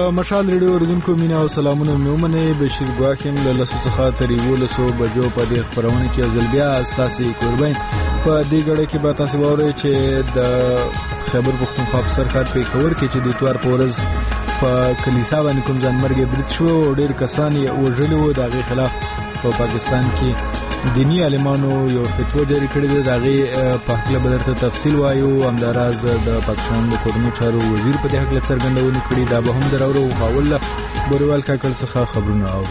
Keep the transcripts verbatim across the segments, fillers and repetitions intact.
مشال ریډیو اوریدونکو مینه او سلامونه مې ومنئ. بشیر ګواښ یم له لسو څخه تر یولسو بجو په دې خپرونه کې ځل بیا ستاسې کوربین په دې ګړۍ کې به تاسو واورئ چې د خیبر پښتونخوا په سرحد پېښور کې چې د اتوار په ورځ په کلیسا باندې کوم ځانمرګي برید شو او ډېر کسان یې وژلي وو. د هغې خلاف په پاکستان کې دینی عالمانو یو فتوا جاری کړې ده. د هغې په هکله به درته تفصیل وایو. همداراز د پاکستان د کورنیو چارو وزیر په دې هکله څرګندونې کړي. دا به هم دراورو خاول بوریوال کاکړ څخه خبرونه اورو.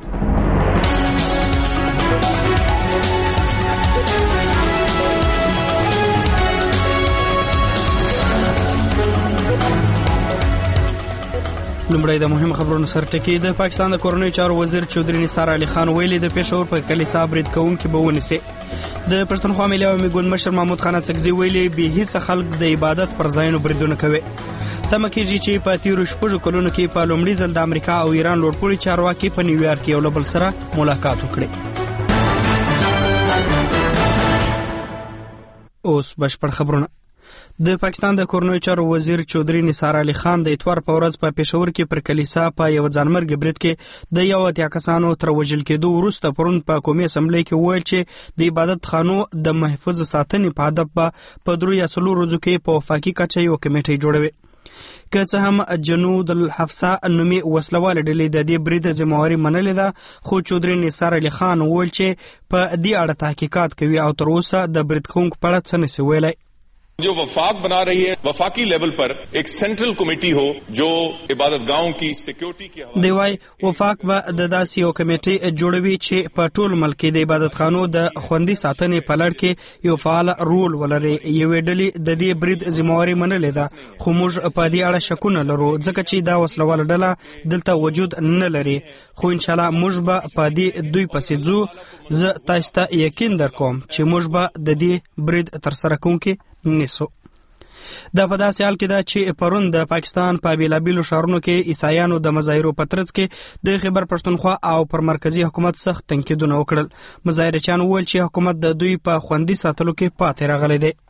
لومړی د مهم خبرونو سرټکی. د پاکستان د کورنیو چارو وزیر چودري نثار علي خان ویلي د پېښور په کلیسا برید کوونکي به ونیسي. د پښتونخوا ملي عوامي ګوند مشر محمود خان اڅکزي ویلي بې هیڅ خلک د عبادت پر ځایونو بریدونه کوي. تمه کېږي چې په تیرو شپږو کلونو کې په لومړي ځل د امریکا او ایران لوړپوړي چارواکي په نیویارک کې یو له بل سره ملاقات وکړي. اوس بشپړ خبرونه. د پاکستان د کورنیو چارو وزیر چودري نثار علي خان د اتوار په ورځ په پېښور کې پر کلیسا په یو ځانمرګي برید کې د یو اتیا کسانو تر وژل کېدو وروسته پرون په قومي اسمبلۍ کې وویل چې د عبادت خانو د محفوظ ساتنې په هدف به په درو یا څلورو ورځو کې په وفاقي کچه یو کمیټه جوړوي. که څه هم جنود الحفصه نومي وسلواله ډلې د دې برید ذمہواري منلې ده، خو چودري نثار علي خان وویل چې په دې اړه تحقیقات کوي او تر اوسه د برید کوونکو په اړه څه نشي ویلی. जो वफाक बना रही है, वफाकी लेवल पर एक सेंट्रल कमेटी हो जो इबादत गाहों की सिक्योरिटी की हवाले دی وای وفاق به د داسې یو کمیټې جوړوي چې په ټول ملک کې د عبادت خانو د خوندي ساتنې په لړ کې یو فعال رول ولري. یوې ډلې د دې برید ذمہواري منلې ده، خو موږ په دې اړه شکونه لرو ځکه چې دا وسلواله ډله دلته وجود نه لري. خو ان شاء الله موږ به په دې دوی پسې ځو. زه تاسو ته یقین درکوم چې موږ به د دې برید ترسره کوونکي نیسو. دا په داسې حال کې ده چې پرون د پاکستان په بیلابیلو ښارونو کې عیسایانو د مظاهرو په ترڅ کې د خیبر پښتونخوا او پر مرکزی حکومت سخت تنقیدونه وکړل. مظاهرچیان وویل چې حکومت د دوی په خوندي ساتلو کې پاتې راغلی دی.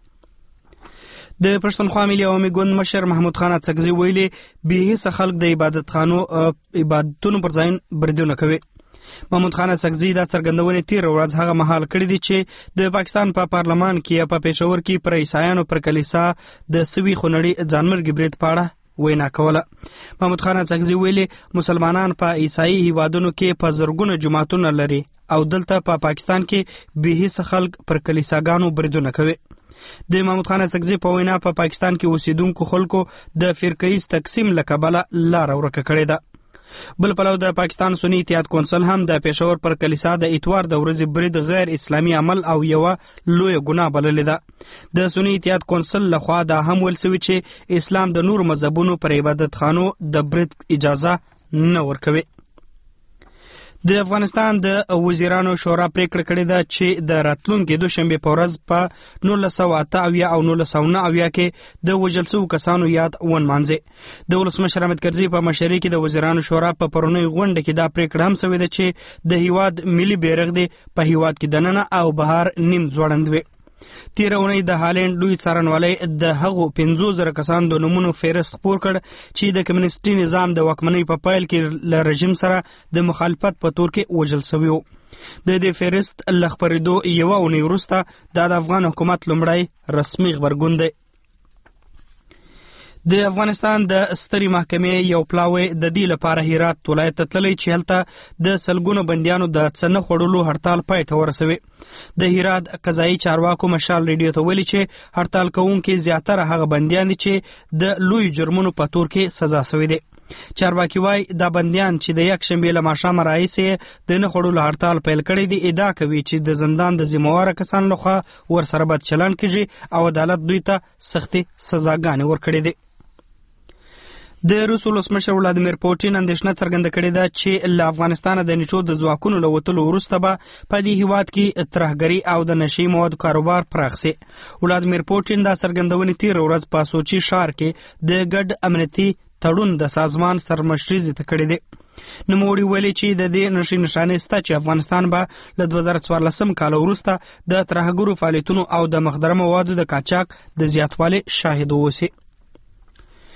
د پښتونخوا ملي عوامي ګوند مشر محمود خان اڅکزي ویلي بې هیڅ خلک د عبادت خانو عبادتونو پر ځای بریدونه کوي. محمود خان اڅکزي دا څرګندونې تېره ورځ هغه مهال کړې دي چې د پاکستان په پا پارلمان کې په پېښور کې پر عیسایانو پر کلیسا د سوي خونړي ځانمرګي برید په اړه وینا کوله. محمود خان اڅکزي ویلي مسلمانان په عیسایي هیوادونو کې په زرګونه جماعتونه لري او دلته په پا پاکستان کې بې هیڅ خلک پر کلیساګانو بریدونه کوي. د محمود خان اڅکزي په وینا په پا پاکستان کې اوسیدونکو خلکو د فرقه‌یز تقسیم له کبله لاره ورکه کړې ده. بل پلو د پاکستان سنی اتحاد کونسل هم د پېښور پر کلیسا د اتوار د ورځې برید غیر اسلامي عمل او یوه لویه ګناه بللې ده. د سنی اتحاد کونسل لخوا دا هم ویل سوي چې اسلام د نور مذهبونو پر عبادت خانو د برید اجازه نه ورکوي. د افغانستان د وزیرانو شورا پریکړه کړې ده چې د راتلونکي دوشنبې په ورځ په نولس سوه اته اویا او نولس سوه نهه اویا کې د وژل شوو کسانو یاد ونمانځي. د ولسمشر حامد کرزي په مشرۍ کې د وزیرانو شورا په پرونۍ غونډه کې دا پریکړه هم سوې ده چې د هیواد ملي بیرغ دی په هیواد کې دننه او بهر نیم ځوړند وي. تیره اونۍ د هالند لوی څارنوالی د هغو پنځو زره کسانو د نومونو فهرست خپور کړ چې د کمیونستي نظام د واکمنۍ په پیل کې له رژیم سره د مخالفت په تور کې وژل سوي وو. د دې فهرست له خپرېدو یوه اونۍ وروسته دا د افغان حکومت لومړی رسمي غبرګون دی. د افغانستان د سترې محکمې یو پلاوی د دې لپاره هرات ولایت ته تللی چې هلته د سلګونو بندیانو د څه نه خوړلو هړتال پای ته ورسوي. د هرات قضایي چارواکو مشال ریډیو ته ویلي چې هړتال کوونکي زیاتره هغه بندیان دي چې د لوی جرمونو په تور کې سزا سوي دي. چارواکي وایي دا بندیان چې د یکشنبې له ماښامه راهیسې د نه خوړلو هړتال پیل کړی دي ادعا کوي چې د زندان د ذمهواره کسانو لخوا ورسره بد چلند کیږي او عدالت دوی ته سختې سزاګانې ورکړې دي. د روس ولسمشر ولادیمیر پوټین اندېښنه څرګنده کړې ده چې له افغانستانه د نیټو د ځواکونو له وتلو وروسته به په دې هیواد کې ترهګري او د نشي موادو کاروبار پراخ سي. ولادیمیر پوټین دا څرګندونې تېره ورځ په سوچي ښار کې د ګډ امنیتي تړون د سازمان سرمشري ته کړې ده. نوموړي ویلي چې د دې نشي نشانې سته چې افغانستان به له دوه زره څوارلسم کال وروسته د ترهګرو فعالیتونو او د مخدره موادو د قاچاق د زیاتوالي شاهد واوسي.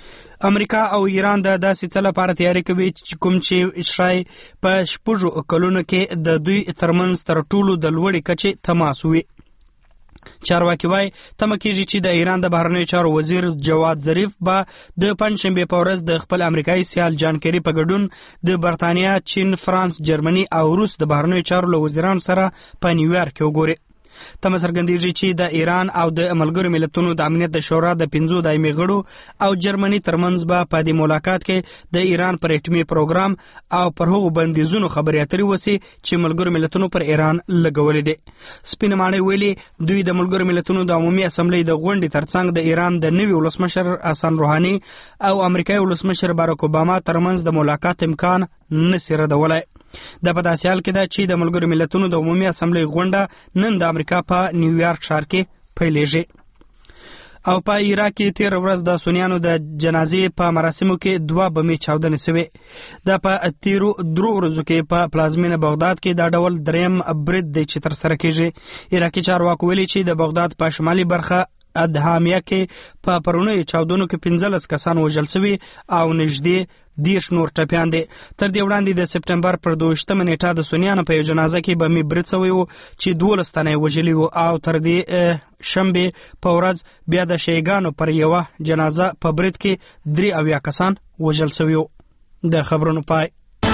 امریکا او ایران د داسې څه لپاره تیاری کوي کوم چې شای په شپږو کلونو کې د دوی ترمنځ تر ټولو د لوړې کچې تماس وي. چارواکي وایي تمه کېږي چې د ایران د بهرنیو چارو وزیر جواد ظریف به د پنجشنبې په ورځ د خپل امریکایي سیال جان کیری په ګډون د برتانیا، چین، فرانس، جرمني او روس د بهرنیو چارو له وزیرانو سره په نیویارک کې وګوري. تمه څرګندېږي چې د ایران او د ملګرو ملتونو د امنیت د شورا د پنځو دایمي غړو او جرمني ترمنځ به په دې ملاقات کې د ایران پر اټومي پروګرام او پر هغو بندیزونو خبرې اترې وسي چې ملګرو ملتونو پر ایران لګولې دي. سپینه ماڼۍ ویلي دوی د ملګرو ملتونو د عمومي اسمبلۍ د غونډې ترڅنګ د ایران د نوي ولسمشر حسن روحاني او امریکایي ولسمشر باراک اوباما ترمنځ د ملاقات امکان نشي ردولی. دا په داسې حال کې ده چې د ملګرو ملتونو د عمومي اسمبلۍ غونډه نن د امریکا په نیویارک ښار کې پیلېږي. او په عراق کې تیر ورځ د سنیانو د جنازې په مراسمو کې دوه بمې چاودنې شوې. دا په تیرو درو ورځو کې په پلازمینه بغداد کې دا ډول دریم برید دی چې ترسره کېږي. عراقي چارواکو ویلي چې د بغداد په شمالي برخه ادهامیه کې په پرونیو چاودنو کې پنځلس کسان وژل شوي او نږدې دیرش نور ټپیان دي. تر دې وړاندې د سپټمبر پر دویشتمه نیټه د سنیانو په یو جنازه کې بمې برید شوی و چې دولس تنه یې وژلي وو او تر دې شنبې په ورځ بیا د شیعګانو پر یوه جنازه په برید کې درې اویا کسان وژل شوي وو. د خبرونو پای.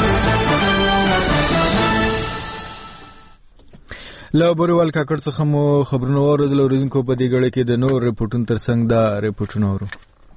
له بوریوال کاکړ څخه مو خبرونه واورېدل. اورېدونکو په دې ګړۍ کې د نور ریپورټونو ترڅنګ دا ریپورټونه اورو.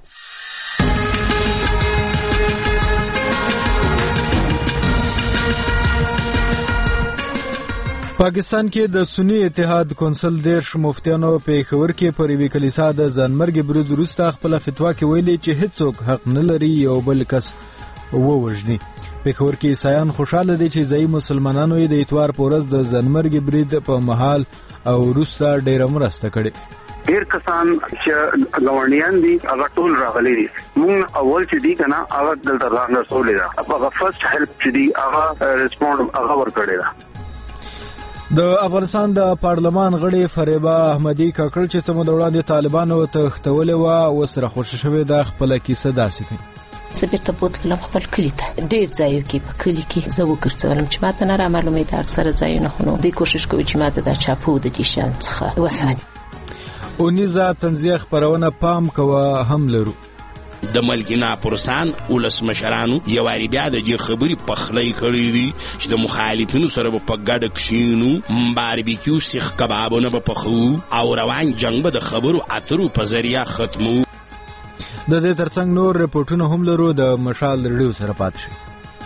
پاکستان کې د سنی اتحاد کونسل دیرش مفتیانو په پیښور کې پر یوې کلیسا د ځانمرګي برید وروسته خپله فتوا کې ویلي چې هیڅوک حق نه لري یو بل کس ووژني. پیښور کې عیسایان خوشاله دي چې ځایي مسلمانانو یې د اتوار په ورځ د ځانمرګي برید په مهال او وروسته ډېره مرسته کړې. ډیر کسان چې ګاونډیان دي هغه ټول راغلي دي. مونږ اول چې دي کنه هغه دلته راغلي ده. هغه فرست هیلپ چې دي هغه ریسپونډ هغه ورکړي ده. د افغانستان د پارلمان غړي فریبا احمدي کاکړ چې څه موده وړاندې طالبانو تښتولې وه اوس راخوشي شوې ده. خپله کیسه داسې کوي. زه بیرته بوتلم خپل کلي ته. ډېر ځایو کې په کلي کې زه وګرځولم چې ما ته نه رامعلومېده اکثره ځایونه، خو نو دوی کوشش کوي چې ما ته د چاپو د دې شیانو څخه وساتي. اونیزه طنزیه خپرونه پام کوه هم لرو. د ملکینا پرسان ولسمشرانو یو واري بیا د دې خبرې پخلی کړی دي چې د مخالفینو سره به په ګډه کښینو، باربیکیو سیخ کبابونه به پخو او روان جنګ به د خبرو اترو په ذریعه ختمو. د دې ترڅنګ نور ریپورټونه هم لرو. د مشال ریډیو سره پاتې شئ.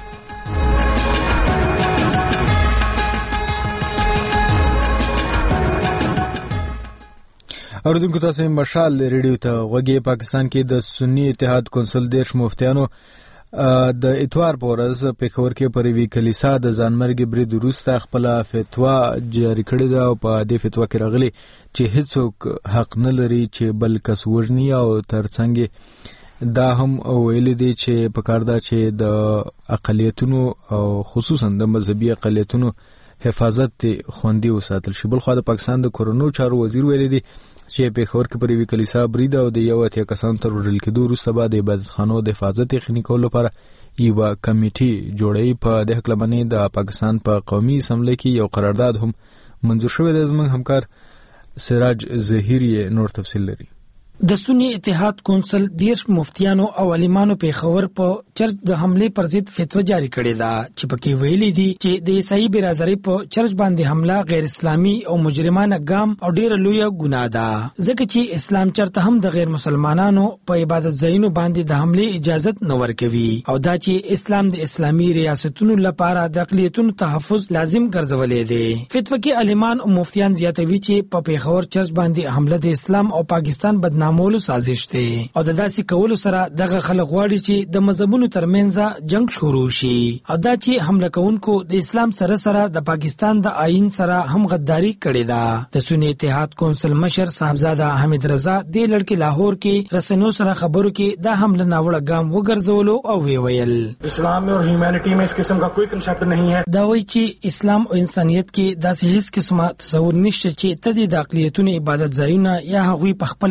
اوریدونکو تاسو مشال ریډیو ته غوږی. پاکستان کې د سنی اتحاد کونسل دیرش مفتیانو د اتوار په ورځ پیښور کې پر یوې کلیسا د ځانمرګي برید وروسته خپله فتوا جاري کړې ده او په دې فتوا کې راغلي چې هیڅوک حق نه لري چې بل کس وژني او ترڅنګ دا هم ویلي دي چې پکار ده چې د اقلیتونو او خصوصا د مذهبي اقلیتونو حفاظت خوندي وساتل شي. بلخوا د پاکستان د کورونو چارو وزیر ویلي دي چې پیښور کې پر یوې کلیسا برید او د یو اتیا کسانو تر وژل کېدو وروسته به د عبادتخانو د حفاظت یقیني کولو لپاره یوه کمیټې جوړوي. په دې هکله باندې د پاکستان په قومي اسمبلۍ کې یو قرارداد هم منظور شوی دی. زموږ همکار سراج ظهیر یې نور تفصیل لري. د سنی اتحاد کونسل دیرش مفتیانو او عالمانو پیښور په چرچ د حمله پر ضد فتوا جاری کړې ده چې پکې ویلي دي چې د عیسائی برادری په چرچ باندې حمله غیر اسلامي او مجرمانه ګام او ډیره لویه ګناه ده، ځکه چې اسلام چرته هم د غیر مسلمانانو په عبادت ځایونو باندې د حمله اجازه نه ورکوي او دا چې اسلام د اسلامي ریاستونو لپاره د اقلیتونو تحفظ لازم ګرځولې دي. فتوا کې عالمان او مفتیان زیاتوي چې په پیښور چرچ باندې حمله د اسلام او پاکستان بدنام مولو سازش دی او د داسې کولو سره دغه خلک غواړي چې د مذهبونو ترمنځ جنگ شروع شي او دا چې حمله کوونکو د اسلام سره سره د پاکستان د آئین سره هم غداری کړې ده. د سنی اتحاد کونسل مشر صاحبزاده حمید رضا د لړکې لاهور کې رسنیو سره خبرو کې دا حمله ناوړه ګام وګرځولو او وی ویل اسلام اور ہیومینٹی میں اس قسم کا کوئی کنسپٹ نہیں ہے. دا وایي چې اسلام او انسانیت کې داسې هیڅ قسمه تصور نشته چې ته د اقلیتونو عبادت ځایونه یا هغوی په خپل داسې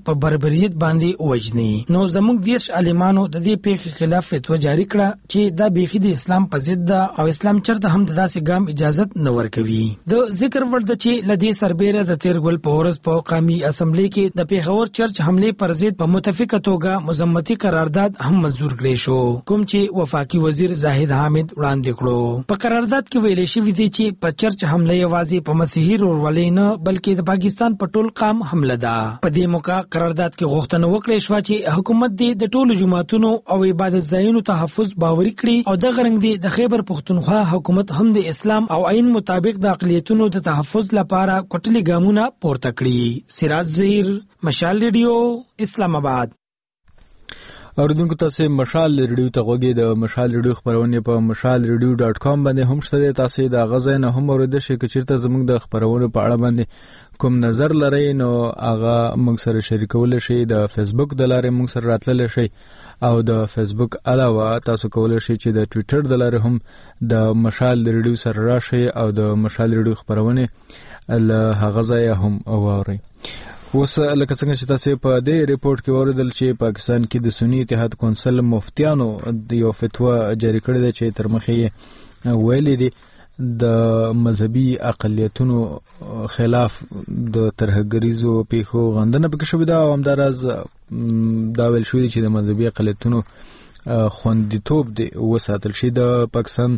په بربریت باندې وجني. نو زموږ دیش عالمانو د دې پیښې خلاف فتوا جاری کړه چې دا بیخي د اسلام په ضد ده او اسلام چرته هم داسې ګام اجازه نه ورکوي. د ذکر ور د چې لدی سربېره د تیرګل په ورځ په قومي اسمبلی کې د پیښور چرچ حمله پر ضد په متفقه توګه مذمتي قرارداد هم منزور کړی شو، کوم چې وفاقي وزیر زاهد حامد وړاندې کړو. په قرارداد کې ویل شوی دی چې په چرچ حمله یوازې په مسیحي ورولې نه بلکې د پاکستان په ټول قام حمله ده. په دې موقع قرارداد کې غوښتنه وکړې شو چې حکومت دې د ټولو جماعتونو او عبادت ځایونو تحفظ باوري کړي او د غرنګ دې د خیبر پختونخوا حکومت هم د اسلام او عین مطابق د اقلیتونو د تحفظ لپاره کوټلي ګامونه پورته کړي. سراج زهیر، مشال ریډیو، اسلام آباد. اوریدونکو تاسو مشال ریډیو ته غوږی د مشال ریډیو خبرونه په مشال ریډیو ډاټ کام باندې هم شته. تاسو د غزا نه هم اوریدل شئ چې چیرته زموږ د خبرونو په اړه باندې کوم نظر لرئ نو هغه موږ سره شریکول شئ. د فیسبوک د لارې موږ سره راتلل شئ او د فیسبوک علاوه تاسو کولای شئ چې د ټوئیټر د لارې هم د مشال ریډیو سره راشئ او د مشال ریډیو خبرونه له هغه ځای هم واورئ. اوس لکه څنګه چې تاسو په دې ریپورت کې اوریدل چې پاکستان کې د سنی اتحاد کونسل مفتیانو د یو فتوا جاری کړې ده چې تر مخې ویلي دي د مذهبي اقلیتونو خلاف د ترهګریزو پیښو غندنه پکې شوې ده او همداراز دا ویل شوی چې د مذهبي اقلیتونو خوندیتوب دی وساتل شي. د پاکستان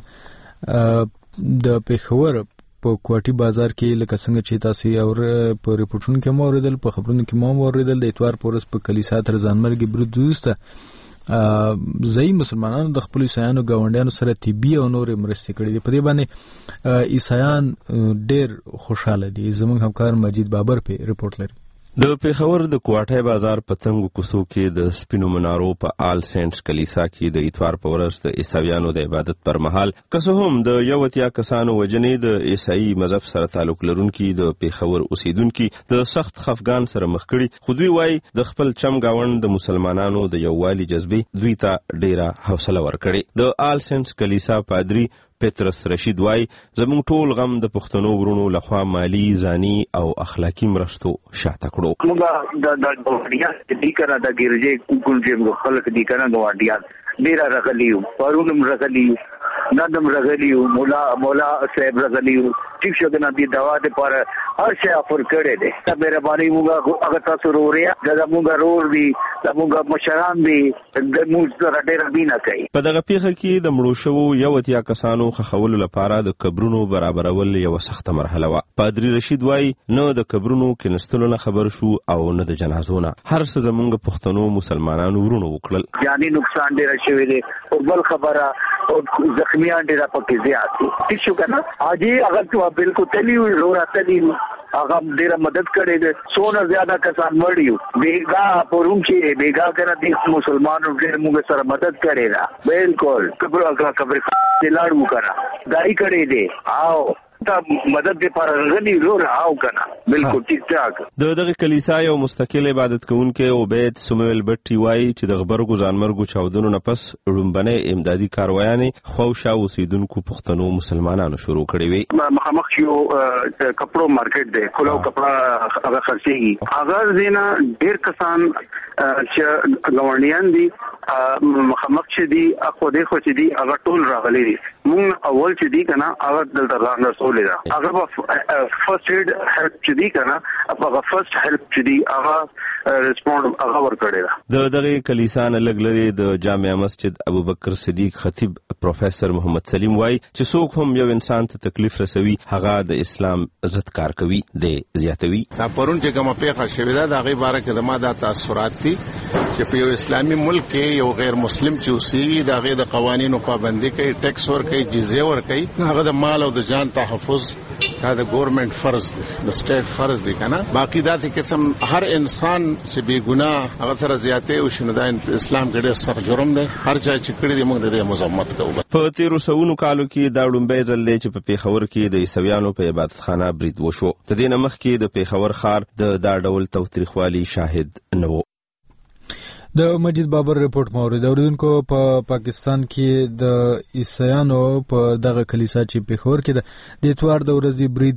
د پیښور په کوټي بازار کې لکه څنګه چې تاسو اور په ریپورتونو کې مو اوریدل، په خبرونو کې مو اوریدل، د اتوار پورس په کلیسا تر ځانمرګي برود دوسته ځای مسلمانانو د خپل عیسایانو گاونډیانو سره طبي او نور مرستې کړې دي. په دې باندې عیسایان ډېر خوشاله دي. زموږ همکار مجید بابر په ریپورت لري. د پیښور د کوټه بازار په تنګو کوڅو کې د سپینو منارو په آل سینټس کلیسا کې د اتوار په ورځ د عیسویانو د عبادت پر مهال که هم د یو اتیا کسانو وجنې د عیسائی مذهب سره تعلق لرونکي د پیښور اوسیدونکي د سخت خفګان سره مخ کړي، خو دوی وایي د خپل چم گاوند د مسلمانانو د یووالي جذبې دوی ته ډیره حوصله ورکړي. د آل سینټس کلیسا پادری پترس رشید وای زموږ ټول غم د پښتنو ورونو لخوا مالی، ځاني او اخلاقی مرستو شاته کړو. موږ د د ګوډیا د کړه د ګرځې کوکل چې خلک دي کنه ګوډیا ډیر راغلیو، پرونم راغلیو، ندم راغلیو، مولا مولا صاحب راغلیو، ټیک شو کنه دی دوا د پر هر شي افر کړي دي. دا مهرباني موږ هغه تاسو روریا دا موږ رور دي، دا موږ مشران دي، د موږ سره ډیر بینه کوي. په دغه پیښه کې د مړو شوو یو اتیا کسانو خخولو لپاره د قبرونو برابرول یو سخته مرحله وه. پادری رشید وای نه د قبرونو کینستلو نه خبر شو او نه د جنازو نه، هر څه زموږ پښتنو مسلمانانو ورونو وکړل. یعنی نقصان ډیر شوی دی او بل خبره او زخمیان ډیر پکې زیات دي. ٹھیک شو کنه اجي اگر تو بالکل تلی وی رو راتلی هغه ډیره مدد کړې ده. سونه زیاده کسان مړیو بیګا پروم چې بیګا کنه د مسلمانانو ډیر موږ سره مدد کړې ده. بالکل قبر هغه قبر لاړو کنه دای کړې ده او تا مدد دې پر غني زور او کنه بالکل ٹھیک ٹھاک. د دغه کلیسا یو مستقل عبادت کوونکی عبید سمویل بټي وای چې د غبرګو ځانمرګو چاودنو نه پس رومبنه امدادي کاروایانې خوشا اوسیدونکو پښتنو مسلمانانو شروع کړې وي. مخامخ یو کپړو مارکیټ دی، کولو کپڑا هغه خرڅيږي. هغه زینا ډیر کسان چې ګاونډیان دي مخامخ چې دي اخو دې خو چې دي هغه ټول راغلي دي. مونږ اول چې دي کنه هغه دلته راغله هغه فرست ایډ هیلپ چې دی کنه هغه فرست هیلپ چې دی هغه ریسپونډ هغه ورکړی دا. د دغه کلیسا نه لګ لري د جامع مسجد ابوبکر صدیق خطیب پروفیسور محمد سلیم وای چې څوک هم یو انسان ته تکلیف رسوي هغه د اسلام عزت کار کوي د زیاتوي. دا پرون چې کومه پیښه شوې ده د هغه باره کې د ما د تاثرات دي چې په یو اسلامي ملک کې یو غیر مسلم چې اوسېږي د هغه د قوانینو پابندي کوي، ټیکس ورکوي، جزیه ورکوي، هغه د مال او د جان تحفظ دا د ګورنمنت فرض دی، د سټیټ فرض دی کنه. باقی دا ته قسم هر انسان چې بے ګناه هغه سره زیاته او شنو دا اسلام کې ډېر سخت جرم دی. هر چا چې کړی دی موږ د مذمت کوو. په تیرو سوونو کالو کې دا ډومبې ځل دی چې په پیښور کې د عیسویانو په عبادتخانه برید وشو. د دې نه مخکې د پیښور ښار د دا ډول توتریخوالي شاهد نه و. د مجید بابر ریپورت مورید اوریدونکو په پا پاکستان کې د عیسایانو په دغه کلیسا چې پیښور کې د اتوار د ورځې برید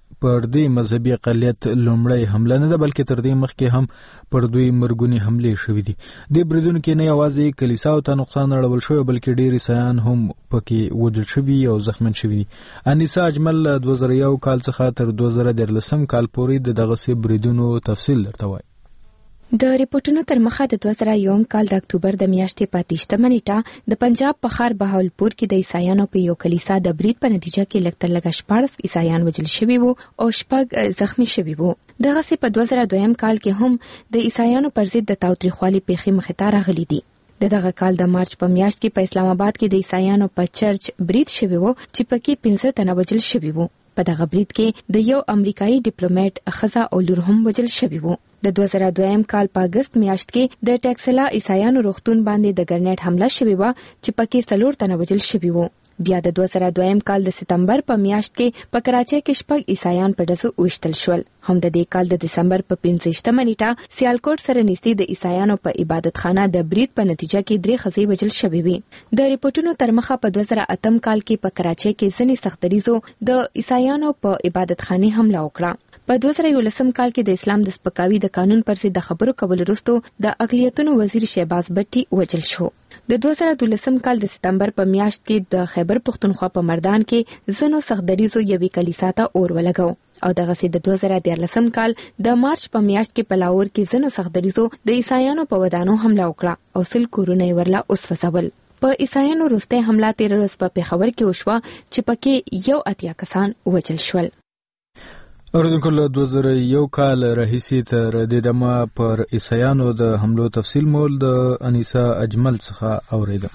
پر دې مذهبي اقلیت لومړی حمله نه ده بلکې تر دې مخکې هم پر دوی مرګونی حملې شوې دي. دې بریدونو کې نه یوازې کلیساو ته نقصان اړول شوی بلکې ډېر عیسایان هم پکې وژل شوي او زخمیان شوي دي. انیسا اجمل له دوه زره یو کال څخه تر دوه زره دیارلسم کال پورې د دغسې بریدونو تفصیل درته وایي. د ریپورتونو تر مخه د دوه زره یو کال د اکتوبر د میاشتې په اتهشتمه نیټه د پنجاب په ښار بهاولپور کې د عیسایانو په یو کلیسا د برید په نتیجه کې لږ تر لږه شپاړس عیسایان وژل شوي وو او شپږ زخمی شوي وو. دغسې په دوه زره دویم کال کې هم د عیسایانو پر ضد د تاوتریخوالي پیښې مخې ته راغلي دي. د دغه کال د مارچ په میاشت کې په اسلام آباد کې د عیسایانو په چرچ برید شوی وو چې پکې پنځه تنه وژل شوي وو. په دغه برید کې د یو امریکایي ډیپلوماټ ښځه او لور هم وژل شوي وو. د دوه زره دویم کال په اگست میاشت کې د ټیکسلا عیسایانو روغتون باندې د ګرنیټ حمله شوې وه چې پکې څلور تنه وژل شوي وو. بیا د دوه زره دویم کال د سپتمبر په میاشت کې په کراچۍ کې شپږ عیسایان په ډزو وشتل شول. هم د دې کال د دسمبر په پنځه نیټه سیالکوټ سره نږدې د عیسایانو په عبادتخانه د برید په نتیجه کې درې ښځې وژل شوې وې. د ریپورتونو تر مخه په دوه زره اتم کال کې په کراچۍ کې ځینې سختدریزو د عیسایانو په عبادتخانه حمله وکړه. په دوه زره یولسم کال کې د اسلام د سپکاوي د قانون پر ضد د خبرو کولو وروسته د اقلیتونو وزیر شهباز بټي وژل شو. د دوه زره دولسم کال د سپتمبر په میاشت کې د خیبر پښتونخوا په مردان کې ځینو سختدریزو یوې کلیسا ته اور ولګاو او دغسې د دوه زره دیارلسم کال د مارچ په میاشت کې په لاهور کې ځینو سختدریزو د عیسایانو په ودانو حمله وکړه او سل کورونه یې ورله وسوځول. په عیسایانو وروستۍ حمله تېره ورځ په پېښور کې وشوه چې پکې یو اتیا کسان وژل شول. اوریدونکو له دوه زره یو کال راهیسې تر دې دمه پر عیسایانو د حملو تفصیل مول د انیسا اجمل څخه اوریدم.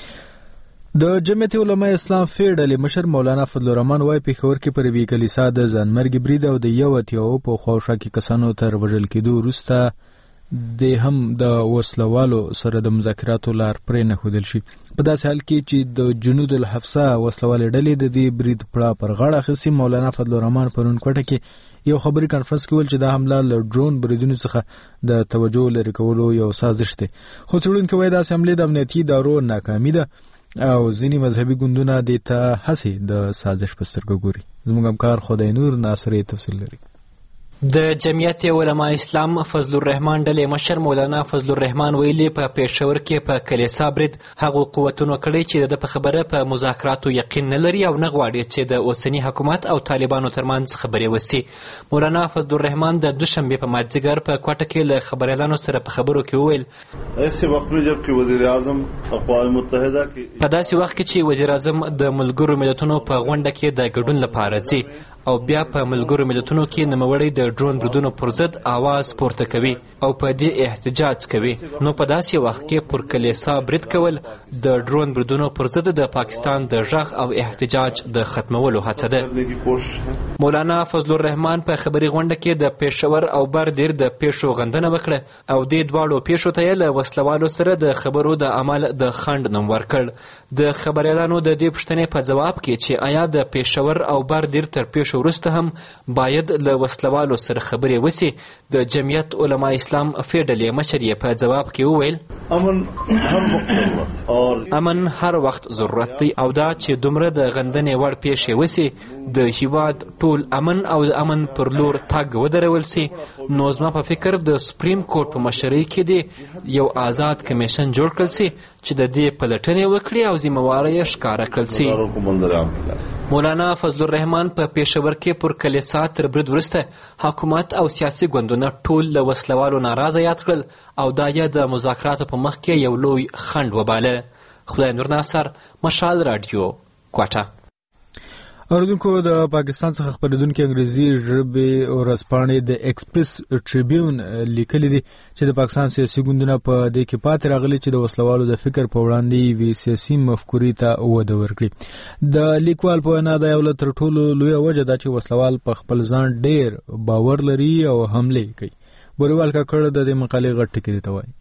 د جمعیت علماء اسلام فی ډلې مشر مولانا فضل الرحمن وايي پېښور کې پر یوې کلیسا د ځانمرګي برید او د یو اتیاو په خواوشا کې کسانو تر وژل کېدو وروسته د هم د وسلوالو سره د مذاکراتو لار پرې نه ښودل شي. په داسې حال کې چې د جنود الحفصه وسلوالې ډلې د دې برید پړه پر غاړه اخیستې. مولانا فضل الرحمن پرون کوټه کې یو خبري کانفرنس کې ویل چې دا حمله له ډرون بریدونو څخه د توجه لرې کولو یو سازش دی. خو څېړونکي وایي داسې حملې د امنیتي ادارو ناکامي ده او ځینې مذهبي ګوندونه دې ته هسې د سازش په سترګه ګوري. زموږ همکار خدای نور ناصر تفصیل لري. د جمعیت علماء اسلام فضل الرحمن ډلې مشر مولانا فضل الرحمن ویلي په پېښور کې په کلیسا برید هغو قوتونو کړی چې د په خبره په مذاکراتو یقین نه لري او نه غواړي چې د اوسني حکومت او طالبانو ترمنځ خبرې وسي. مولانا فضل الرحمن د دوشنبې په مازدیګر په کوټه کې له خبریالانو سره په خبرو کې وویل ایسے وخت میں جب کہ وزیر اعظم اقوام متحدہ کی په داسې وخت کې چې وزیر اعظم د ملګرو ملتونو په غونډه کې د ګډون لپاره ځي او بیا په ملګرو ملتونو کې نوموړی د ډرون بریدونو پر ضد आवाज پورته کوي او په دې احتجاج کوي، نو په داسې وخت کې پر کلیسا برید کول د ډرون بریدونو پر ضد د پاکستان د غږ او احتجاج د ختمولو هڅه ده. مولانا فضل الرحمن په خبري غونډه کې د پېښور او بردیر د پیښو غندنه وکړه او دې دواړو پیښو ته یې له وسلوالو سره د خبرو د عمل د خنډ نوم ورکړ. د خبریالانو د دې پوښتنې په ځواب کې چې آیا د پېښور او بردیر تر پیښو وروسته هم باید له وسلوالو سره خبرې وسي، د جمعیت علماء اسلام فی ډلې مشر یې په ځواب کې وویل امن هر وخت اور امن هر وخت ضرورت دی او دا چې دومره د غندنې وړ پیښې وسي د هیواد ټول امن او د امن پر لور تګ ودرول سي، نو زما په فکر د سپریم کورټ په مشرۍ کې دی یو آزاد کمیشن جوړ کړل سي چې د دې پلټنې وکړي او ذمہواری یې ښکاره کړل سي. مولانا فضل الرحمن په پېښور کې پر کلیسا تر برید وروسته حکومت او سیاسي ګوندونه ټول له وسلوالو ناراضه یاد کړل او دا یې د مذاکراتو په مخ کې یو لوی خنډ وباله. خدای نور ناصر، مشال رادیو، کوټه. اوریدونکو د پاکستان څخه خبرېدونکي انګریزي ژبې ورځپاڼې د ایکسپریس ټریبیون لیکلي دي چې د پاکستان سیاسي ګوندونه په دې کې پاتې راغلي چې د وسلوالو د فکر په وړاندې یوې سیاسي مفکورې ته وده ورکړي. د لیکوال په وینا دا یو له تر ټولو لویه وجه ده چې وسلوال په خپل ځان ډېر باور لري او حملې کوي. بوریوال کاکړ د دې مقالې غټ ټکی دی ته وایي.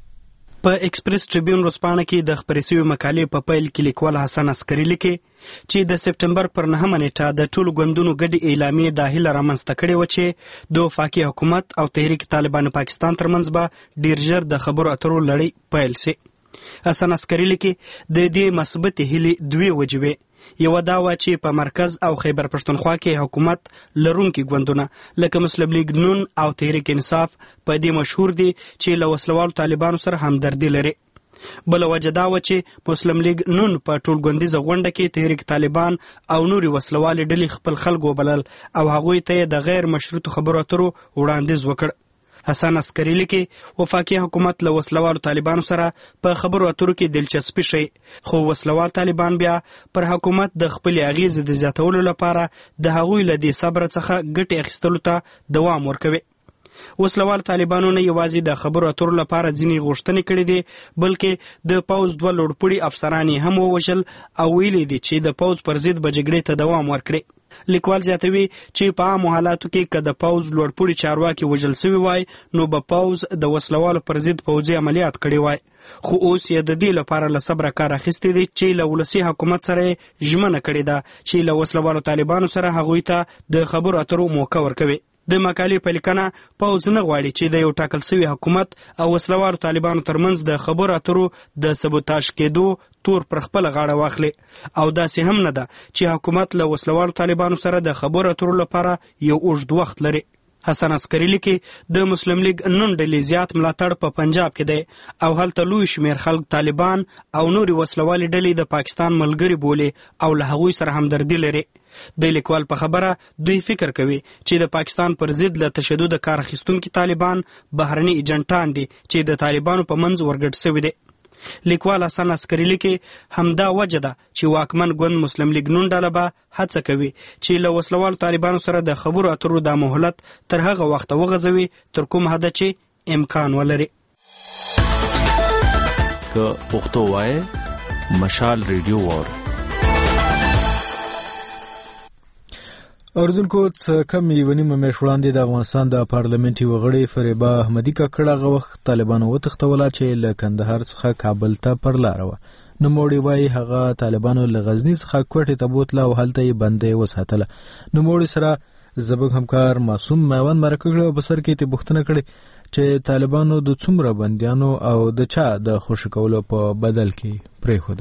په ایکسپریس ټریبیون ورځپاڼه کې د خپرې شوې مقالې په پیل کې لیکوال حسن عسکري لیکي چې د سپټمبر پر نهمه نیټه د ټولو ګوندونو ګډې اعلامیې دا هیله رامنځته کړې وه چې د وفاقي حکومت او تحریک طالبان پاکستان ترمنځ به ډېر ژر د خبرو اترو لړۍ پیل سي. حسن عسکري لیکي د دې مثبتې هیلې دوې وجې وې. یو دا و چې په مرکز او خیبر پښتونخوا کې حکومت لرونکي ګوندونه لکه مسلم لیگ نون او تحریک انصاف په دې مشهور دي چې له وسلوالو طالبانو سره همدردي لري. بل وجه دا و چې مسلم لیگ نون په ټولګوندیزه غونډه کې تحریک طالبان او نوري وسلوالې ډلې خپل خلکو بلل او هغوی ته د غیر مشروط خبرو اترو وړاندیز وکړ. حسن عسکری لیکي وفاقي حکومت له وسلوالو طالبانو سره په خبرو اترو کې دلچسپي شي، خو وسلوال طالبان بیا پر حکومت د خپل اغیز د زیاتولو لپاره د هغوی له دې صبر څخه ګټه اخیستلو ته دوام ورکوي. وسلوال طالبانو نه یوازې د خبرو اترو لپاره ځینې غوښتنې کړې دي، بلکې د پوځ دوه لوړپوړي افسران یې هم ووژل او ویلي دي چې د پوځ پر ضد به جګړې ته دوام ورکړي. لیکوال زیاتوي چې په عامو حالاتو کې که د پوځ لوړپوړي چارواکي وژل سوي وای نو به پوځ د وسلوالو پر ضد پوځي عملیات کړي وای، خو اوس یې د دې لپاره له صبره کار اخیستی دی چې له ولسي حکومت سره ژمنه کړې ده چې له وسلوالو طالبانو سره هغوی ته د خبرو اترو موقع ورکوي. د مقالې په لیکنه پوځ نه غواړي چې د یو ټاکل سوي حکومت او وسلوالو طالبانو ترمنځ د خبرو اترو د سبوتاژ کېدو تور پر خپل غاړه واخلي، او داسې هم نه ده چې حکومت له وسلوالو طالبانو سره د خبرو اترو لپاره یو اوږد وخت لري. حسن عسکری لیکي د مسلم لیگ نن ډلې زیات ملاتړ په پنجاب کې دی او هلته لوی شمیر خلک طالبان او نوري وسلوالې ډلې د پاکستان ملګري بولي او له هغوی سره همدردي لري. د لیکوال په خبره دوی فکر کوي چې د پاکستان پر ضد له تشدد کار اخیستونکي طالبان بهرني ایجنټان دي چې د طالبانو په منځ ورګډ سوي دي. لیکوال حسن عسکری لیکي همدا وجه ده چې واکمن ګوند مسلم لیگ نون ډله به هڅه کوي چې له وسلوالو طالبانو سره د خبرو اترو دا مهلت تر هغه وخته وغځوي تر کوم حده چې امکان ولري. که پښتو وایي مشال ریډیو وور اوردونکو څه کم یوه نیمه میاشت وړاندې د افغانستان د پارلمنټي وغړي فریبا احمدي کاکړ هغه وخت طالبانو وتښتوله چې له کندهار څخه کابل ته پر لاره وه. نوموړي وایي هغه طالبانو له غزني څخه کوټې ته بوتله او هلته یې بندۍ وساتله. نوموړي سره زموږ همکار معصوم میوند مرکه کړې او په سر کې یې پوښتنه کړې چې طالبانو د څومره بندیانو او د چا د خوشي کولو په بدل کې پرېښوده.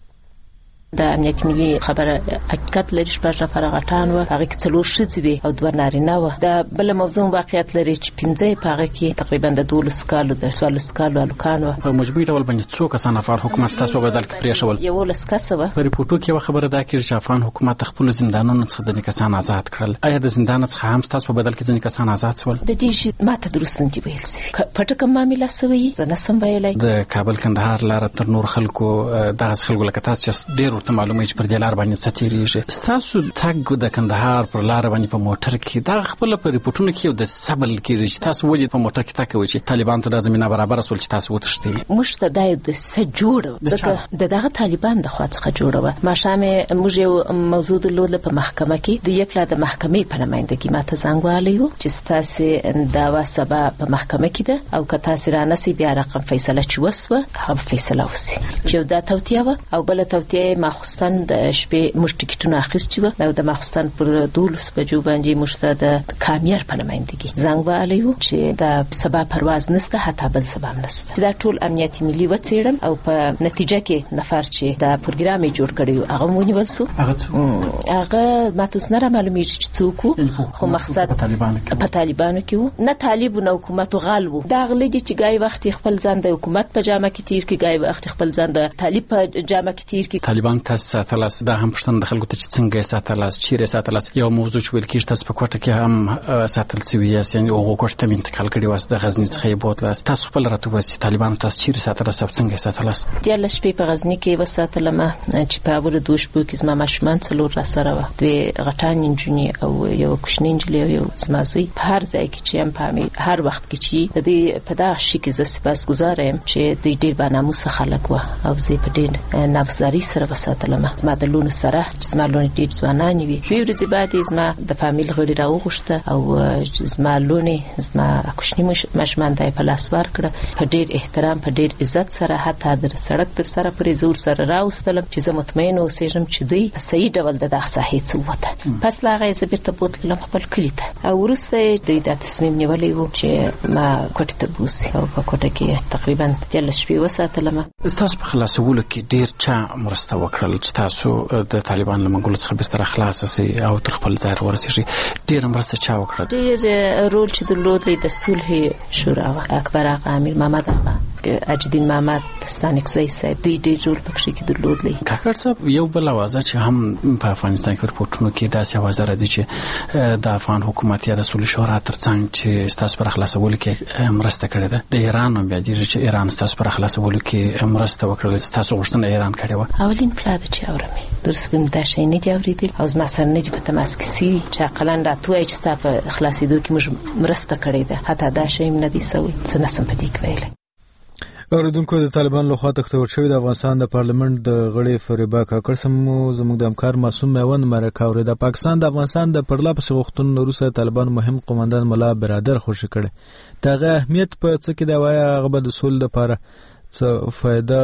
د امنیت ملي خبره حقیقت لري، شپږ نفره غټان و، هغه کې څلور ښځې وې او دوه نارینه وه. د بل موضوع واقعیت لري چې پنځه یې په هغه کې تقریبا د دولس کالو د څوارلس کالو هلکان وه. په مجموعي ډول باندې څو کسان افغان حکومت ستاسو په بدل کې پرېښول؟ یولس کسه وه. په ریپورټو کې یوه خبره دا کېږي چې افغان حکومت د خپلو زندانونو څخه ځینې کسان آزاد کړل. آیا د زندان څخه هم ستاسو په بدل کې ځینې کسان آزاد شول؟ د دې شي ما ته درست نه دي ویل سوي، پټه کوم معامله سوې زه نه سم ویلی. د کابل کندهار لاره تر نور خلکو دغسې خلکو لکه تاسو چې ډېر ورته معلومه چې پر دې لار باندې څه تېرېږي، ستاسو تګ د کندهار پر لاره باندې په موټر کې دغه خپله په ریپورټونو کې یو د سبل کېږي چې تاسو ولې په موټر کې تګ کوئ چې طالبانو ته دا زمینه برابره شول چې تاسو وتښتئ؟ موږ ته دا یو دسیسه جوړه وه، ځکه د دغه طالبان د خوا څخه جوړه وه. ماښام یې موږ یو موضوع درلوده په محکمه کې، د یو پلا د محکمې په نمایندګي ما ته زنګ وهلی و چې ستاسې دعوا سبا په محکمه کې ده او که تاسې رانسئ بیا رقم فیصله چې وسوه هغه به فیصله وسي. چې یو دا توطیه وه او بله توطیه یې ماخوستن د شپې موږ ټکټونه اخیستي وه او د ماخوستن پر دولسو بجو باندې موږ ته د کامیر په نمایندګي زنګ وهلی و چې د سبا پرواز نشته، حتی بل سبا هم نشته. دا ټول امنیت ملي وڅېړل او په نتیجه کې نفر چې دا پروګرام یې جوړ کړی و هغه هم ونیول سو. هغه ما ته اوس نه رامعلومېږي چې څوک و، خو مقصد په طالبانو کې و، نه طالب و نه حکومت و غل و. دا غلی دي چې ګای وخت خپل ځان د حکومت په جامه کې تیر کړي، ګای وخت خپل ځان د طالب په جامه کې تیر کړي. طالبان تاسو ساتلاست، دا هم پوښتنه د خلکو ته چې څنګه یې ساتلاست، چیرې ساتلاست؟ یو موضوع چې ویل کېږي تاسو په کوټه کې هم ساتل سوي یاست، یعنې هغو کوټې ته مې انتقال کړي واست، د غزني څخه یې بوتلاست. تاسو خپل راته ووایاست چې طالبانو تاسو چیرې ساتلاست او څنګه یې ساتلاست؟ دیارلس شپې په غزني کې وساتلم چې په اولو دوه شپو کې زما ماشومان څلور راسره وه، دوې غټانې نجونې او یوه کوچنۍ نجلۍ او یو زما زوی. په هر ځای کې چې یم په هر وخت کې چې د دې په دغه شي کې زه سپاسګزاره یم چې دوی ډېر باناموسه خلک وه او زه په ډېر نافزاري سره وساتلم. زما د لوڼو سره چې زما لوڼې ډېر ځوانانې وي. دوې ورځې بعد یې زما د فامیل غړي راوغوښته او زما لوڼې زما کوچني ماشومان ته یې په لاس ورکړه په ډېر احترام په ډېر عزت سره، حتی د سړک تر سره پورې زه ورسره راوستلم چې زه مطمئن اوسېږم چې دوی په صحیح ډول د دغه ساحې څه ووته. پس له هغه یې زه بېرته بوتلم خپل کلي ته او وروسته یې دوی دا تصمیم نیولی و چې ما کوټې ته بوسي او په کوټه کې تقریبا دیارلس شپې وساتلم. ستاسو په خلاصولو کې ډېر چا مرسته وکړه؟ وکړل چې تاسو د طالبان له منګولو څخه بیرته خلاص شئ او تر خپل ځای ورسیږئ. ډېر مرسته چا وکړه؟ ډېر رول چې درلود د صلح شورا اکبر آقا، امیر محمد آقا، اجدین محمد، ستانکزی صاحب، دوی ډېر رول پکې کې درلود. کاکړ صاحب یو بل اوازه چې هم په افغانستان کې رپورټونو کې داسې اوازه راځي چې د افغان حکومت یا د صلح شورا ترڅنګ چې ستاسو پر خلاصولو کې مرسته کړې ده، د ایران هم بیا دي چې ایران ستاسو پر خلاصولو کې مرسته وکړه، ستاسو غوښتنه ایران کړې و. اولین پلا د چې اورمه درس په مداشې نه دی اورېدل او زما سره نه دی په تماس کې سي چې عقلان راتوي چې ستاسو په خلاصېدو کې موږ مرسته کړې ده، حتی دا شی هم نه دی سوی. څه نسم پدې کوي. اوریدونکو د طالبان لخوا تختور شوی د افغانستان د پارلیمنت د غړي فریبا کاکړ سمو زموږ د همکار معصوم میوند مرکه اورید. د پاکستان د افغانستان د پرلپسې غوښتنو وروسته طالبان مهم قومندان ملا برادر خوشی کړي. دغه اهمیت په څه کې دا وایي هغه به د سول لپاره څه فائدہ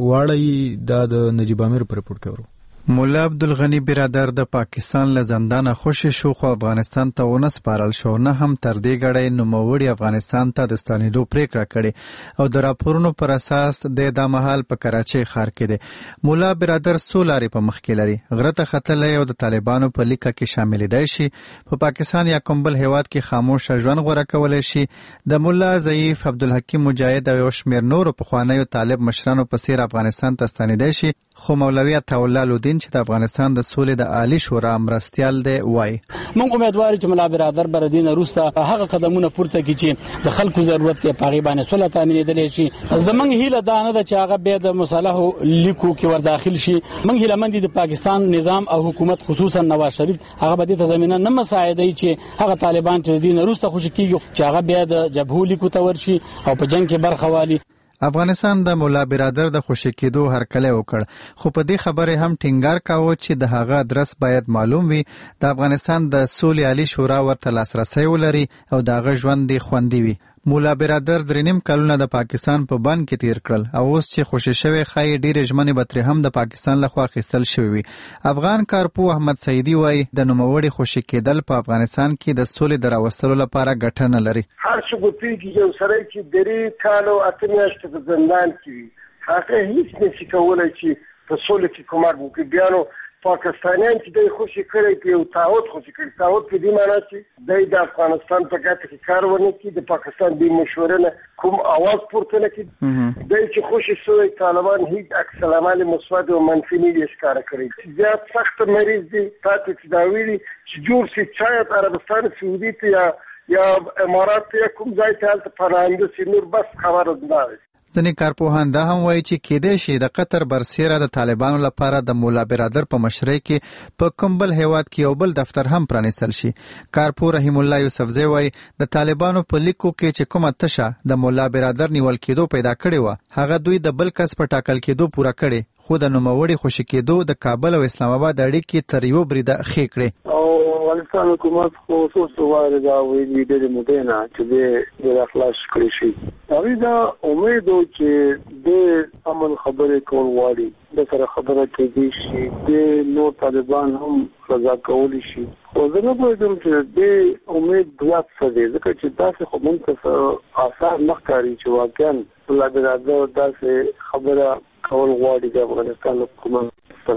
واړی د نجیب امیر پر رپورټ کړو. مولا عبدالغنی برادر د پاکستان له زندانه خوشی شو خو افغانستان ته ونه سپارل شو، نه هم تر دې غړې نوموړي افغانستان ته د ستنېدو پریکړه کړې او د راپورونو پر اساس د د مهال په کراچۍ ښار کې دی. مولا برادر سولاري په مخ کې لري، غرته ختلې او د طالبانو په لیکه کې شامل دی شي، په پاکستان یا کوم بل هیواد کې خاموش ژوند غوړه کولای شي. د مولا ضعیف عبدالحکیم مجاهد او شمیر نور په خوانیو طالب مشرانو په سیر افغانستان ته ستنېدای شي، خو مولوی عطاالله لودین چې د افغانستان د سولې د عالی شورا مرستیال دی وای موږ امیدوار چې مولا برادر بردین روسته هغه قدمونه پورته کړي چې د خلکو ضرورت یې پاغي باندې صلح تامینېدل شي. زمونږ هیله دا نه ده چې هغه به د مصالحو لیکو کې ور داخل شي. موږ هیله مند دي د پاکستان نظام او حکومت خصوصا نواز شریف هغه به د زمينه نه مساعدي چې هغه طالبان چې دین روسته خوشی کیږي چې هغه به د جبهو لیکو ته ورشي او په جنگ کې برخه والي. افغانستان د مولا برادر د خوشی کېدو هرکلی وکړ، خو په دې خبره هم ټینګار کاوه چې د هغه ادرس باید معلوم وي، د افغانستان د سولې عالی شورا ورته لاسرسی ولري او د هغه ژوند خوندي وي. مولا برادر درنیم کلونه د پاکستان په بند کې تیر کړل او اوس چې خوشی شوی خای ډېرې ژمنې به ترې هم د پاکستان لخوا اخیستل شوی وي. افغان کارپو احمد سعیدي وایي د نوموړي خوشی کېدل په افغانستان کې د سولې د راوستلو لپاره ګټه نه لري. هر څه ګوتېږي یو سړی چې درې کال او اته میاشتې په زندان کې وي هغه هیڅ نشي کولی چې په سولې کې کومک وکړي. بیا نو پاکستانیان چې دوی خوشي کړی په یو تعهد خوشي کړي، تعهد په دې معنی چې دوی د افغانستان په ګټه کې کار ونه کړي، د پاکستان د مشورې نه کوم اواز پورته نه کړي. دوی چې خوشي شوی طالبان هیڅ عکس العمل مثبت او منفي نه دي ښکاره کړی. زیات سخت مریض دي تاسو چې دا ویلي چې جوړ شي شاید عربستان سعودي ته یا یا امارات ته کوم ځای ته هلته پناهنده شي، نور بس خبره نه ده. ځینې کارپوهان دا هم وایي چې کېدای شي د قطر برسیره د طالبانو لپاره د مولا برادر په مشرۍ کې په کوم بل هیواد کې یو بل دفتر هم پرانیستل شي. کارپو رحیم الله یوسفزی وایي د طالبانو په لیکو کې چې کومه تشه د مولا برادر نیول کېدو پیدا کړې وه هغه دوی د بل کس په ټاکل کېدو پوره کړې، خو د نوموړي خوشي کېدو د کابل او اسلام آباد اړیکې تر یو بریده ښې کړې. افغانستان حکومت خو څو واره دا ویلي ډېرې مودې نه چې دې ډېر خلاص کړی شي. هغوی دا امید و چې د امن خبرې کول غواړي، د سره خبره کېدی شي، د نور طالبان هم رضا کولی شي. خو زه نه پوهېږم چې دې امید زیات څه دی، ځکه چې داسې خو موږ ته آثار نه ښکاري چې واقعا مولا برادر داسې خبره کول غواړي د افغانستان حکومت.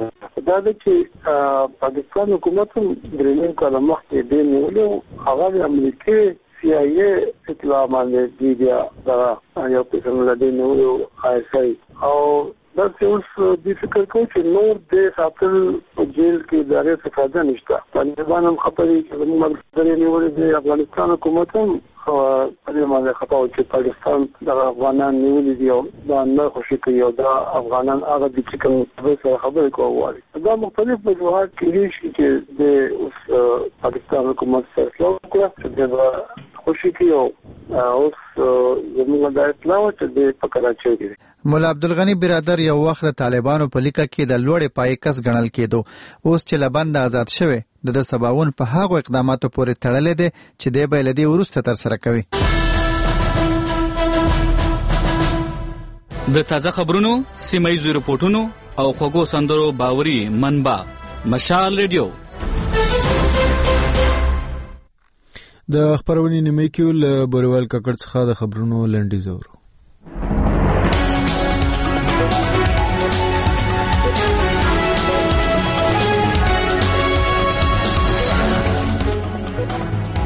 دا ده چې پاکستان حکومت هم درې نیم کاله مخکې دې نیولې و، هغه د امریکې سی آی ای اطلاع باندې دې بیا دغه یو قسم له دې نیولې و آی اس آی او داسې اوس دې فکر کوو چې نور دې ساتل په جیل کې د هغې څه فایده نشته. طالبان هم خبرې چې زموږ ملګري نیولې د افغانستان حکومت هم په دې باندې خفه و چې پاکستان دغه افغانان نیولي دي او دا نه خوشي کوي او دا افغانان هغه دي چې کوم سره خبرې کول غواړي. دا مختلف وجوهات کېدای شي چې د اوس پاکستان حکومت فیصله وکړه چې د به خوشي کوي او اوس زموږ دا اطلاع وه چې د په کراچۍ کې دی. مولا عبدالغنی برادر یو وخت د طالبانو په لیکه کې د لوړې پای کس ګڼل کېدو، اوس چې له بنده آزاد شوی د د سباوون په هغو اقداماتو پورې تړلی دی چې دی به یې له دې وروسته ترسره کوي. د تازه خبرونو، سیمه ییزو رپورټونو او خوږو سندرو باوري منبع مشال ریډیو. د خبرونې نیمه کې له بوریوال ککړ څخه د خبرونو لنډیز اورو.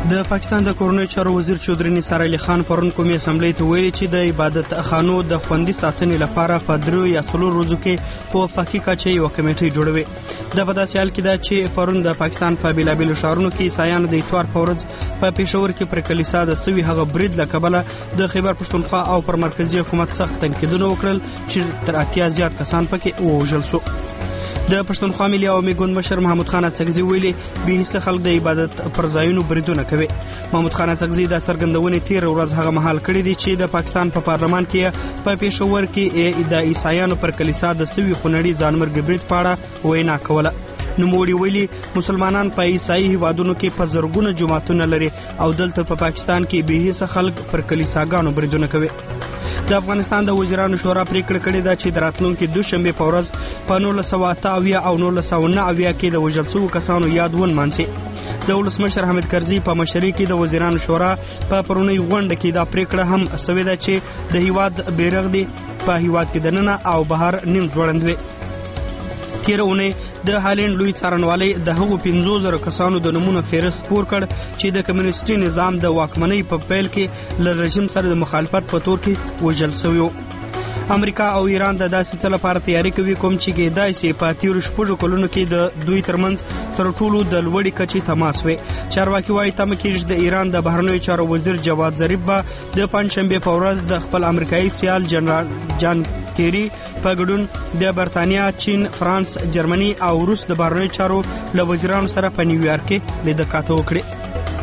د پاکستان د کورنۍ چارو وزیر چودري نثار علي خان پرون قومي اسمبلی ته ویلي چې د عبادت خانو د خوندي ساتنې لپاره په درو یا څلور ورځو کې په وفاقي کچه یوه کمیټه جوړوي. دا په داسې حال کې ده چې پرون د پاکستان په بېلابېلو ښارونو کې عیسایانو د اتوار په ورځ په پېښور کې پر کلیسا د سوي هغه برید له کبله د خیبر پښتونخوا او پر مرکزي حکومت سخت تنقیدونه وکړل چې تر اتیا زیات کسان پکې ووژل شو. د پښتونخوا ملي عوامي ګوند مشر محمود خان اڅکزي ویلي به هیڅ خلک د عبادت پر ځایونو بریدونه کوي. محمود خان اڅکزي د څرګندونې تیر ورځ هغه مهال کړی دی چې د پاکستان په پارلمان کې په پېښور کې د عیسایانو پر کلیسا د سوي خونړي ځانمرګ برید په اړه وینا کوله. نوموړي ویلي مسلمانان په عیسائی هیوادونو کې په زرګونه جماعتونه لري او دلته په پاکستان کې به هیڅ خلک پر کلیساګانو بریدونه کوي. د افغانستان د وزیرانو شورا پریکړه کړې ده چې د راتلونکي دوشنبه په ورځ په نولس سوه اته اویا او نولس سوه نهه اویا کې د وژل شوو کسانو یاد ونمانځي. د ولسمشر حامد کرزي په مشرۍ کې د وزیرانو شورا په پرونی غونډه کې دا پریکړه هم شوې ده چې د هیواد بیرغ دی په هیواد کې دننه او بهر نیم ځوړند وي. تیر اونۍ د هالند لوی څارنوالۍ د هغو پنځو زره کسانو د نومونو فهرست خپور کړ چې د کمیونستي نظام د واکمنۍ په پیل کې له رژیم سره د مخالفت په تور کې وژل شوي وو. امریکا او ایران د داسې څه لپاره تیاری کوي کوم چې کېدای شي په تیرو شپږو کلونو کې د دوی ترمنځ تر ټولو د لوړې کچې تماس وي. چارواکي وایي تمه کېږي د ایران د بهرنیو چارو وزیر جواد ظریف به د پنجشنبې په ورځ د خپل امریکایي سیال جنرال جان کیری په ګډون د برتانیا، چین، فرانس، جرمني او روس د بهرنیو چارو له وزیرانو سره په نیویارک کې لیدکاته وکړي.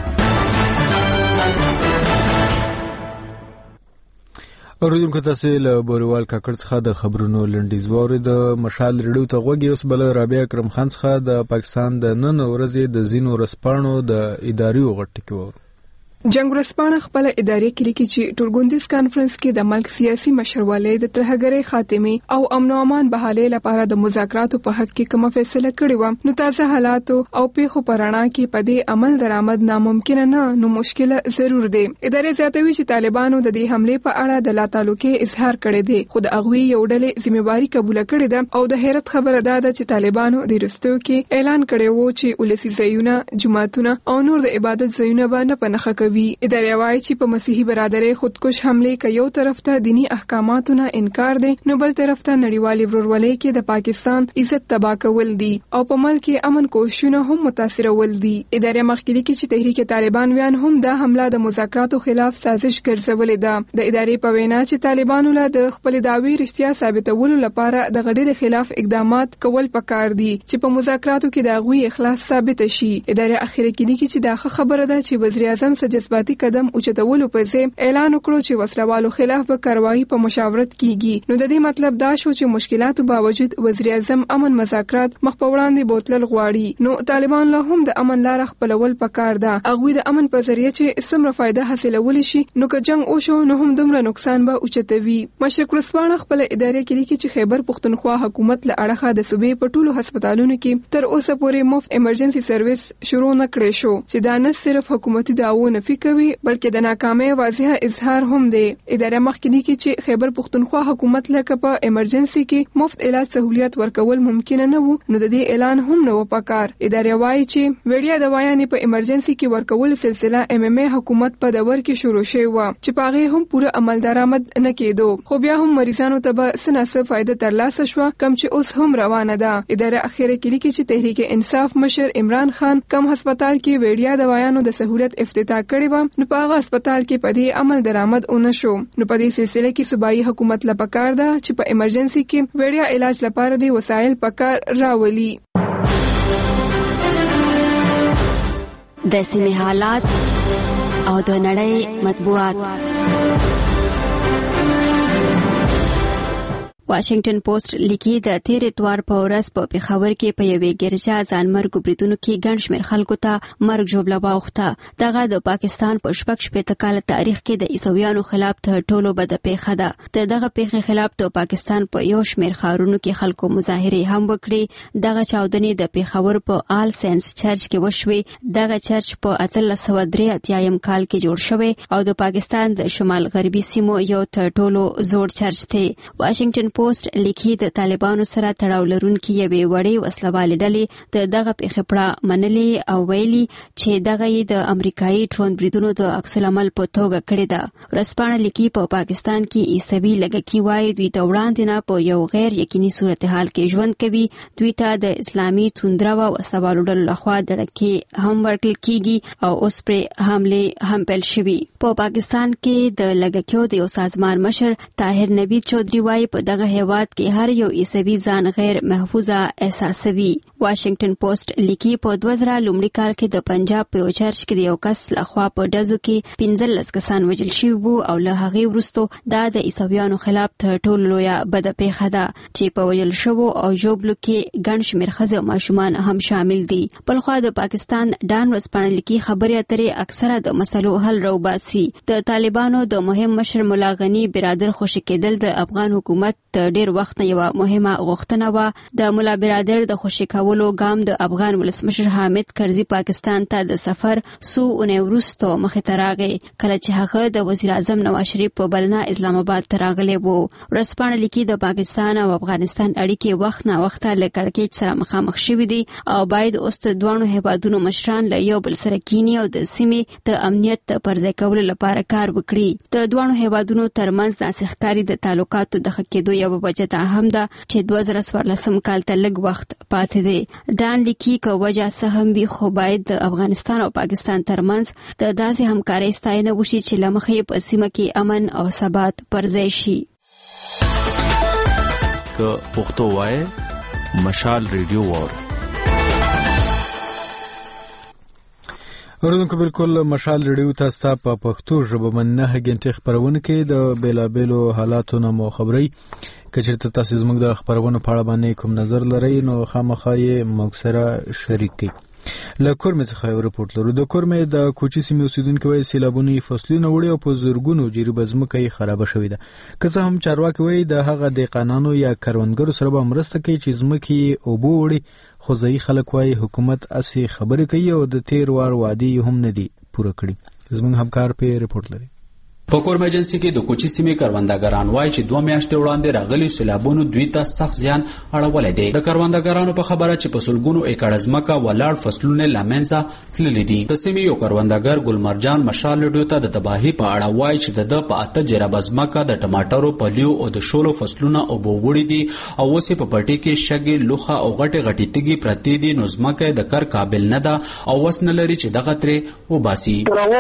اوریدونکو تاسو له بوریوال کاکړ څخه د خبرونو لنډیز واورید. د مشال ریډیو ته غوږی اوس بل رابعه اکرم خان څخه د پاکستان د نن ورځې د زینو رسپانو د اداري غټ کې وو. جنگ ورسپانه خپل اداري کې لیکي چې ټولګوندیز کانفرنس کې د ملک سیاسي مشروالۍ د ترهګرۍ خاتمه او امن او امان بحالې لپاره د مذاکراتو په حق کې کومه فیصله کړې و. نو تازه حالات او پیښو پرانا کې په دې عمل درآمد ناممکن نه نو مشکل ضرور دی. ادارې زیاتوي چې طالبانو د دې حمله په اړه د لا تعلقې اظهار کړی دی خو د اغوی یو ډلې ذمہواری قبول کړې ده او د حیرت خبره ده چې طالبانو د رستو کې اعلان کړی وو چې ولسی ځایونه، جماعتونه او نور د عبادت ځایونه به نه پنهخه کوي. ادارې وايي چې په مسیحي برادرۍ خودکش حمله کې یو طرف ته دینی احکاماتونه انکار دی نو بل طرف ته نړیوالې ورورولۍ کې د پاکستان عزت تباہ کول دي او په ملک کې امن کوششونه هم متاثرول دي. ادارې مخکې کې چې تحریک طالبان ویان هم دا حمله د مذاکراتو خلاف سازش ګرځولې ده. د ادارې په وینا چې طالبانو له د خپل دعوی رښتیا ثابتولو لپاره د غډېر خلاف اقدامات کول پکار دي چې په مذاکراتو کې د غوي اخلاص ثابت شي. ادارې اخیری کې لیکي چې دا خبره ده چې وزیر اعظم سره جذباتي قدم اوچتولو په ځای اعلان وکړو چې وسلوالو خلاف به کاروایی په مشاورت کیږي. نو د دې مطلب دا شو چې مشکلاتو باوجود وزیر اعظم امن مذاکرات مخ په وړاندې بوتلل غواړي. نو طالبان له هم د امن لار خپلول پکار ده. هغه د امن په ذریعہ چې څومره فائدہ حاصلول شي نو که جنگ وشو نو هم دومره نقصان به اوچتوي. مشرق ورسپانه خپل ادارې کې لیکي چې خیبر پښتونخوا حکومت له اړخه د صوبې په ټولو هسپتالونو کې تر اوسه پورې مفت ایمرجنسي سرویس شروع نه کړی شو چې دا نه صرف حکومتي دعوو نفي کوي بلکې د ناکامۍ واضح اظهار هم دی. اداره مخکې لیکي چې خیبر پښتونخوا حکومت لکه په ایمرجنسي کې مفت علاج سہولیت ورکول ممکن نه وو نو د دې اعلان هم نه و پکار. اداره وايي چې وړیا دوايانې په ایمرجنسي کې ورکول سلسله ام ام ای حکومت په دور کې شروع شوی و چې پاغه هم پوره عمل درآمد نه کېدو خو بیا هم مریضانو ته به سناسه فائدہ ترلاسه شو کم چې اوس هم روانه ده. اداره اخیره کې لیکي چې تحریک انصاف مشر عمران خان کم هسپتال کې وړیا دوايانو د سہولیت افتتاح کړی و نو په هسپتال کې په دې عمل درآمد اون شو. نو په دې سلسله کې صوبایي حکومت لا پکار ده چې په ایمرجنسي کې وړیا علاج لپاره د وسایل پکار راولي. د سیمې حالات او د نړۍ مطبوعات. واشنگټن پوسټ لیکي د تیر اتوار په ورځ په پیښور کې په یوې ګرجا ځانمرګ بریدونو کې ګڼ شمېر خلکو ته مرګ ژوبله واوښته. دغه د پاکستان په شپږ شپېته کاله تاریخ کې د عیسویانو خلاف تر ټولو بده پیښه ده. د دغه پیښې خلاف د پاکستان په یو شمېر ښارونو کې خلکو مظاهرې هم وکړې. دغه چاودنې د پیښور په آل سینټس چرچ کې وشوې. دغه چرچ په اتلس سوه درې اتیایم کال کې جوړ شوی او د پاکستان د شمال غربي سیمو یو تر ټولو زوړ چرچ دی. واشنگټن پوسټ لیکي د طالبانو سره تړاو لرونکي یوې وړې وسلوالې ډلې د دغه پیښې پړه منلې او ویلي چې دغه یې د امریکایي ډرون بریدونو د عکس العمل په توګه کړې ده. ورځپاڼه لیکي په پا پاکستان کې عیسوي لږکي وایي دوی ته وړاندې نه په یو غیر یقیني صورتحال کې ژوند کوي. دوی ته د اسلامي توندره او وسوالو ډلو لخوا دړکې هم ورکړل کیږي او اوس پرې حمله هم پیل شوي. په پاکستان کې د لږکیو د یو سازمان مشر طاهر نوید چودري وایي په دغه هیواد کې هر یو عیسوي ځان غیر محفوظه احساسوي. واشنگټن پوسټ لیکي په دوه زره لومړي کال کې د پنجاب په یو چرچ کې د یو کس لخوا په ډزو کې پنځلس کسان وژل شوي وو او له هغې وروسته دا د عیسویانو خلاف تر ټولو لویه بده پیښه ده چې په وژل شوو او ژوبلو کې ګڼ شمېر ښځې او ماشومان هم شامل دي. بلخوا د پاکستان ډان ورځپاڼه لیکي خبرې اترې اکثره د مسلو حل راوباسي. د طالبانو د مهم مشر ملا غني برادر خوشي کېدل د افغان حکومت د ډېر وخت نه یوه مهمه غوښتنه وه. د ملا برادر د خوشي کولو ګام د افغان ولسمشر حامد کرزي پاکستان ته د سفر څو اونۍ وروسته مخې ته راغی کله چې هغه د وزیر اعظم نواز شریف په بلنه اسلام آباد ته راغلی و. ورځپاڼه لیکي د پاکستان او افغانستان اړیکې وخت نه وخته له کړکېچ سره مخامخ شوي دي او باید اوس د دواړو هیوادونو مشران له یو بل سره کینی او د سیمې د امنیت د پرځای کولو لپاره کار وکړي. د دواړو هیوادونو ترمنځ داسې ښکاري د تعلقاتو د ښه کېدو یوه وجه دا هم ده چې دوه زره څوارلسم کال ته لږ وخت پاتې دی. ډان لیکي که وجه څه هم وي خو باید د افغانستان او پاکستان ترمنځ د داسې همکارۍ ستاینه وشي چې له مخې په سیمه کې امن او ثبات پرځای شي. که پښتو وایي مشال ریډیو وور اوریدونکو بالکل مشال ریډیو تاسو ته په پښتو ژبه باندې نه غنټه خبرونه کې د بیلابېلو حالاتو نه مو خبري کچرته تاسو زموږ د خبرونو په اړه باندې کوم نظر لرئ نو خامخا یې موږ سره شریک کړئ. له کورمې څخه یو رپورټ لرو. د کورمې د کوچي سیمې اوسیدونکو وایي سیلابونه فصلونه وړي او په زرګونو جریبه ځمکه یې خرابه شوې ده. که څه هم چارواکي وایي د هغه دهقانانو یا کروندګرو سره به مرسته کوي چې ځمکې یې اوبه وړي خو ځایي خلک وایي حکومت اسې خبرې کوي او د تیر وار وعدې هم نه دي پوره کړي. زموږ همکار په رپورټ لري. په کورمه ایجنسی کې د کوچي سیمې کروندګران وایي چې دوه میاشتې وړاندې راغلي سیلابونو دوی ته سخت زیان اړولی دی. د کروندګرانو په خبره چې په سلګونو ایکړه ځمکه ولاړ فصلونه له منځه تللي دي. د سیمې یو کروندګر ګلمرجان مشال ریډیو ته د تباهي په اړه وایي چې د په اته جریبه ځمکه د ټماټرو پلیو او د شولو فصلونه اوبه وړي دي او اوس په پټي کې شګې لوخه او غټې غټې تیږې پرتې دي نو ځمکه د کار قابل نه ده او اوس نه لري چې دغه ترې وباسي.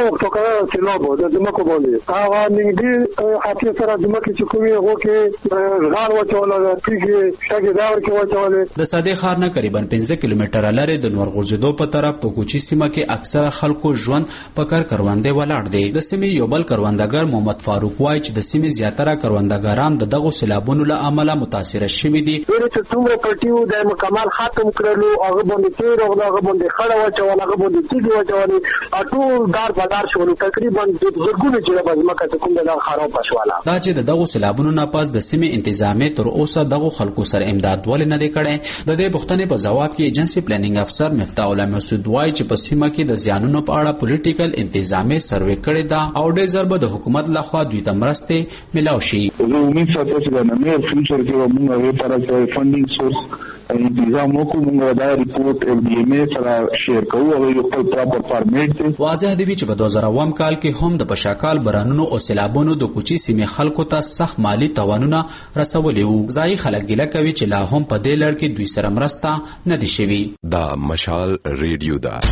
نږدې حتی سره ځمکې چې کومې هغو کې غار واچوله تیږې شګې دا ورکې واچولې. د سادې ښار نه قریبا پنځه کیلومتره لرې د نور غورځېدو په طرف په کوچي سیمه کې اکثره خلکو ژوند په کار کروندې ولاړ دی. د سیمې یو بل کروندګر محمد فاروق وایي چې د سیمې زیاتره کروندګران د دغو سیلابونو له امله متاثره شوي دي. چې څومره پټیو د مکمل ختم کړلو هغه باندې تیر او هغه باندې خړه واچول هغه باندې تیږې واچولې ټول دار بدار شول تقریبا زرګونه جریبه ځمکه دا چې د دغو سیلابونو نه پس د سیمې انتظامیه تر اوسه دغو خلکو سره امداد ولې نه دی کړی. د دې پوښتنې په ځواب کې ایجنسی پلانینګ افسر مفتاح الله مسعود وایي چې په سیمه کې د زیانونو په اړه پولیټیکل انتظامیه سروې کړې ده او ډېر ژر به د حکومت لخوا دوی ته مرستې ملاو شي. زه امید ساتم چې د نړۍ فیوچر کې به موږ یو طرف فنډینګ سورس انتظام وکړو. موږ دا ریپورت اف ډي ایم ای سره شیر کوو او یو خپل پراپر فارمیټ دی. واضح دی چې په دوه زره اووم کال کې هم د پشاکال بارانونو او سیلابونو د کوچي سیمې خلکو ته سخت مالی تاوانونه رسولي وو. ځایي خلک ګیله کوي چې لا هم په دې لړ کې دوی سره مرسته نه دي شوي. دا مشال ریډیو ده.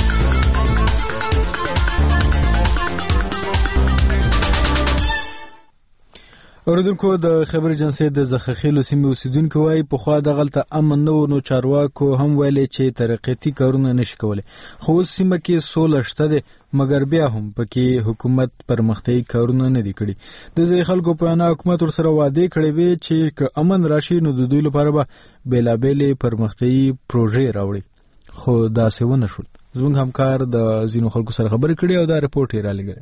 اوریدونکو د خبر ایجنسی د زخخیلو سیمې اوسیدونکو وایي پخوا دغلته امن نه و نو چارواکو هم ویلي چې ترقیتي کارونه نشي کولی خو اوس سیمه کې سوله شته ده مګر بیا هم پکې حکومت پرمختیایي کارونه نه دي کړي. د ځای خلکو په انا حکومت ورسره وعدې کړې وې چې که امن راشي نو د دوی لپاره به بېلابېلې پرمختیایي پروژې راوړي خو داسې ونه شول. زموږ همکار د ځینو خلکو سره خبرې کړې او دا رپورټ یې رالیږلی.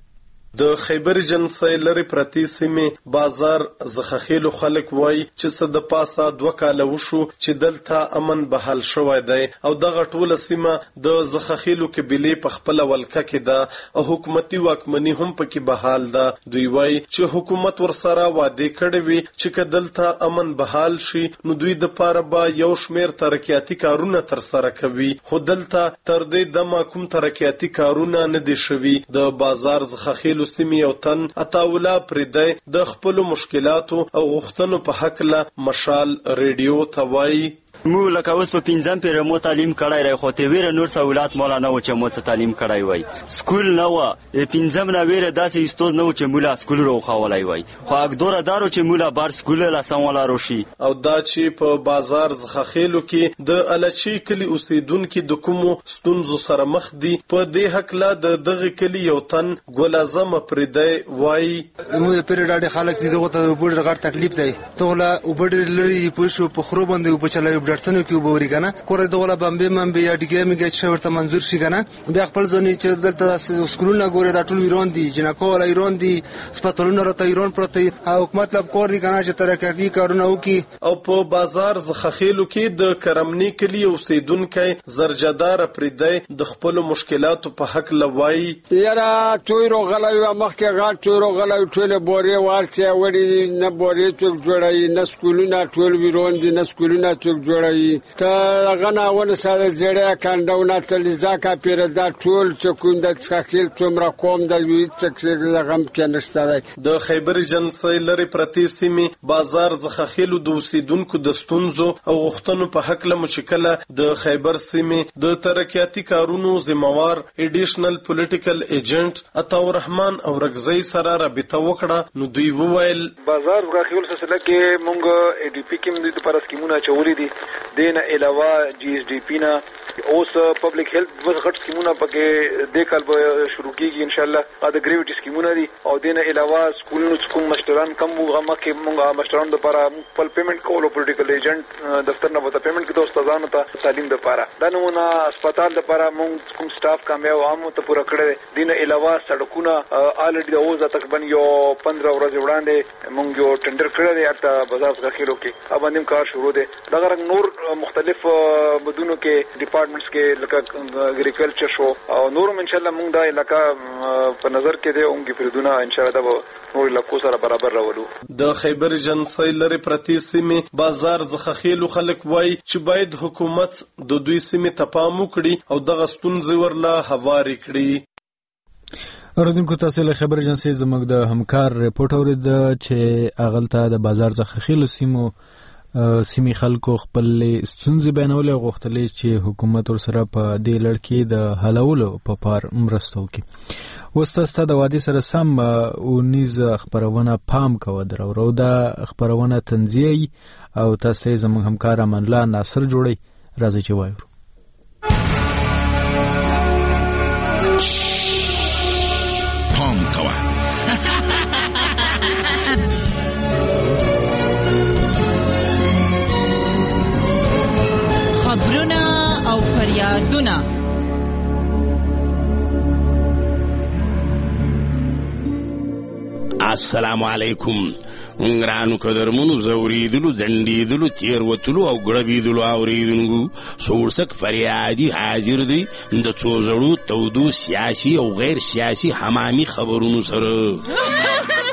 د خیبر جنسي لري پرتی سیمې بازار زخخیلو خلک وای چې څه د پاسه دوه کاله وشو چې دلته امن بحال شوی دی او دغه ټوله سیمه د زخخیلو قبيله په خپل ولکه کې ده او حکومتي واکمني هم پکې بحال ده. دوی وای چې حکومت ورسره وعده کړې وي چې کدلته امن بحال شي نو دوی د پاره به یو شمیر ترقیاتي کارونه تر سره کوي، خو دلته تر دې دمه کوم ترقیاتي کارونه نه دي شوي. د بازار زخخیلو سیمې او تن عطاولا پردی د خپل مشکلاتو او غوښتنو په حق له مشال ریډیو ته وایي مو لکه اوس په پنځم پیر مو تعلیم کړای راي خو ته ویره نور سہولات مولا نه و چې مو څه تعلیم کړای وای، سکول نه و پنځم نه ویره داسې استاد نه و چې مولا سکول رو خولای وای، خو اګدور دارو چې مولا بار سکول لا سمولا روشي. او دا چې په بازار زخخیلو کې د الچی کلی اوسیدونکو د کومو ستونزو سره مخ دي په دې حق لا د دغه کلی یو تن ګل اعظم پردی وای مو پیر ډاډه خلک دي دغه ته وبډ غړ تکلیف دی ته لا وبډ لري په شو په خرو باندې وبچلای ډرتنو کې وبوري کنه کور دغه بمبې ممبې یا ډیګه میګه چې ورته منزور شي کنه بیا خپل ځونی چې دلته سکولونه ګوري دا ټول ایران دي جنکو ولا ایران دي سپټولونه راته ایران پروت او مطلب کور دي کنه چې ترقی کارونه وکي. او په بازار زخخیلو کې د کرمنی کلی اوسیدونکو زرجدار پردی د خپل مشکلاتو په حق لوي یاره توي روغلای مخکې غاټ توي روغلای ټول بوري ورته وړي نه بوري څوک جوړای نه سکولونه ټول ویرون دي نه سکولونه څوک جوړای ته غنا ونه ساده جړه کاندونه تل ځکه پیر دا ټول چکوند څخیل څومره کوم د وی څخه لغم کې نشته. د خیبر جنسي لري پرتی سیمې بازار زخخیلو د اوسیدونکو د ستونزو او غوښتنو په حق له مشکله د خیبر سیمې د ترقیاتي کارونو ذمہوار ایډیشنل پولیټیکل ایجنټ عطا الرحمن او رغزی سره رابطه وکړه نو دوی وویل بازار زخخیل سلسله کې مونږ ای ډی پی کې د پر سکیمونه چوري دي دینه علاوه جی ایس ډی پی نه اوس پبلک هیلث بس غټ سکیمونه پکې د کال به شروع کیږي ان شاء الله دا ګریویټي سکیمونه دي او دینه علاوه سکولونو څخه مشتران کم هغه کې موږ مشتران د لپاره خپل پیمنٹ کولو پولیټیکل ایجنټ دفتر نه وته پیمنٹ کې د استادانو ته تعلیم د لپاره دا نمونه هسپتال د لپاره موږ کوم سټاف کامیاب عامو ته پوره کړی دینه علاوه سړکونه الریډي د اوس تقریبا یو پندرہ ورځې وړاندې موږ یو ټندر کړی دی اته بازار زخخیلو کې اب باندې کار شروع دی دا رنګ نور مختلف بدونو کې ډپارټمنټس کې لکه اګریکلچر شو او نورم ان شاء الله موږ دا علاقہ په نظر کې دی اونګي فردونه ان شاء الله دا نور علاقو سره برابر راولو. د خیبر جنسي لري پرتی سیمې بازار زخخیلو خلک وای چې باید حکومت د دوی سیمې ته پام وکړي او دغه ستونزې ورله هواري کړي. اوردونکو تاسو له خبر جنسي زموږ د همکار ریپورت اورید چې اغلطه د بازار زخخیلو سیمو سیمې خلکو خپل ستونزې بیانول غوښتلې چې حکومت ورسره په دې لړ کې د حلولو په پار مرسته وکړي. اوس تاسو د وادي سره سم اونیز خبرونه پام کوو درو دا خبرونه تنزیهي او تاسو زموږ همکار امان الله ناصر جوړي راځي چې وایو پام کوه خبرونه او فریادونه السلام علیکم ګرانو قدرمنو زوریدلو ځندیدلو تیروتلو او ګړبیدلو اوریدونکو سورسک فریادي حاضر دی د څو زړو تودو سیاسي او غیر سیاسي حمامي خبرونو سره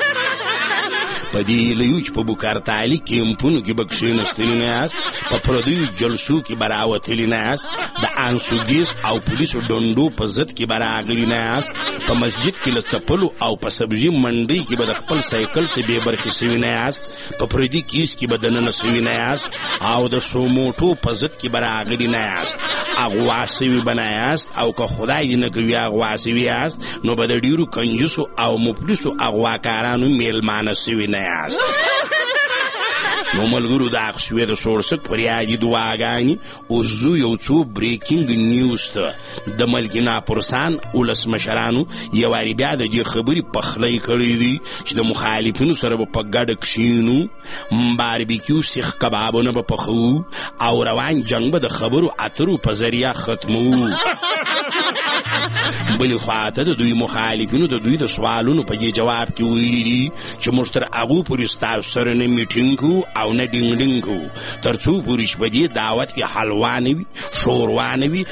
پدې لیوچ په بوکارتالي کیمپونو کې بکښینشتلی نه یاست په پردیو جلسو کې براوتلی نه یاست د انسوګیز او پولیسو ډونډو په ضد کې براغلی نه یاست په مسجد کې له څپلو او په سبزي منډۍ کې به د خپل سایکل څخه بې برخې سوي نه یاست په پردي کیس کې به دننه سوي نه یاست او د سوموټو په ضد کې براغلی نه یاست اغوا سوي به نه یاست او که خدای دې نه کوي اغوا سوي یاست نو به د ډېرو کنجوسو او مفلسو اغواکارانو میلمانه سوي نه یاست. نو ملګرو د اخشوې د سورسک فریادي دعاګانې اوس زو یو څو بریکینګ نیوز ته د ملکینا پرسان ولسمشرانو یوارې بیا د دې خبرې پخلی کړی دي چې د مخالفینو سره به په ګډه کښینو باربیکیو سیخ کبابونه به پخو او روان جنګ به د خبرو اترو په ذریعه ختمو. بلې خواته د دوی مخالفینو د دوی د سوالونو په دې جواب کې ویلي دي چې موږ تر هغو پورې ستاسو سره نه میټینګ کوو او نه ډینګ ډینګ کوو تر څو پورې چې په دې دعوت کې حلوا نه وي شوروا نه وي.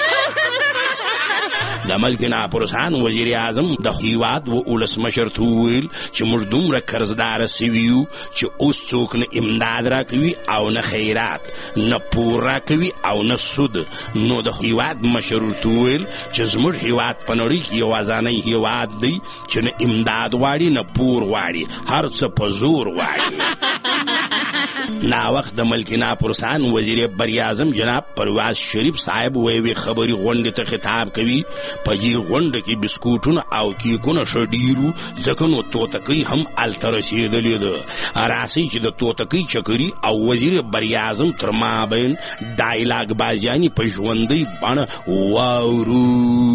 د ملک ناپرسان وزیر اعظم د هیواد و ولسمشر ته وویل چې موږ دومره قرضداره سوي یو چې اوس څوک نه امداد راکوي او نه خیرات نه پور راکوي او نه سود. نو د هیواد مشر ورته وویل چې زموږ هیواد په نړۍ کې یوازانی هیواد دی چې نه امداد غواړي نه پور غواړي، هر څه په زور غواړي. نا وخت د ملک ناپرسان وزیر براعظم جناب پرویز شریف صاحب ویوي خبري غونډې ته خطاب کوي. په دې غونډه کې بسکوټونه او کیکونه ښه ډېرو ځکه نو توتکۍ هم هلته رسېدلې ده. راسئ چې د توتکۍ چکري او وزیر براعظم تر مابین ډایلاګ بازیانې په ژوندۍ بڼه واورو.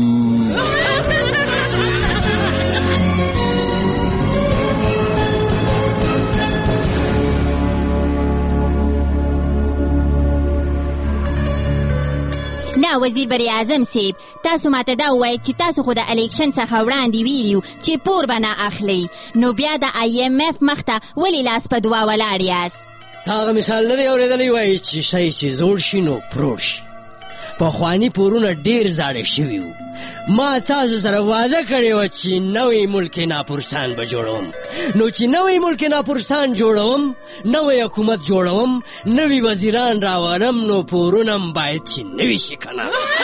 نه وزیر براعظم صاحب، تاسو ماته دا ووایئ چې تاسو خو د الیکشن څخه وړاندې ویلي چې پور به نه اخلئ، نو بیا د آی ایم اف مخ ته ولې لاس په دعا ولاړ یاست؟ هغه مثال نه دی اورېدلی وایي چې شی چې زوړ شي نو پروړ شي. پخواني پورونه ډېر زاړه شوي وو. ما تاسو سره واده کړی وه چې نوی ملک ناپرسان به جوړوم. نو چې نوی ملک ناپرسان جوړوم، نوی حکومت جوړوم، نوی وزیران راولم، نو پورونم باید چې نوي شي که نه.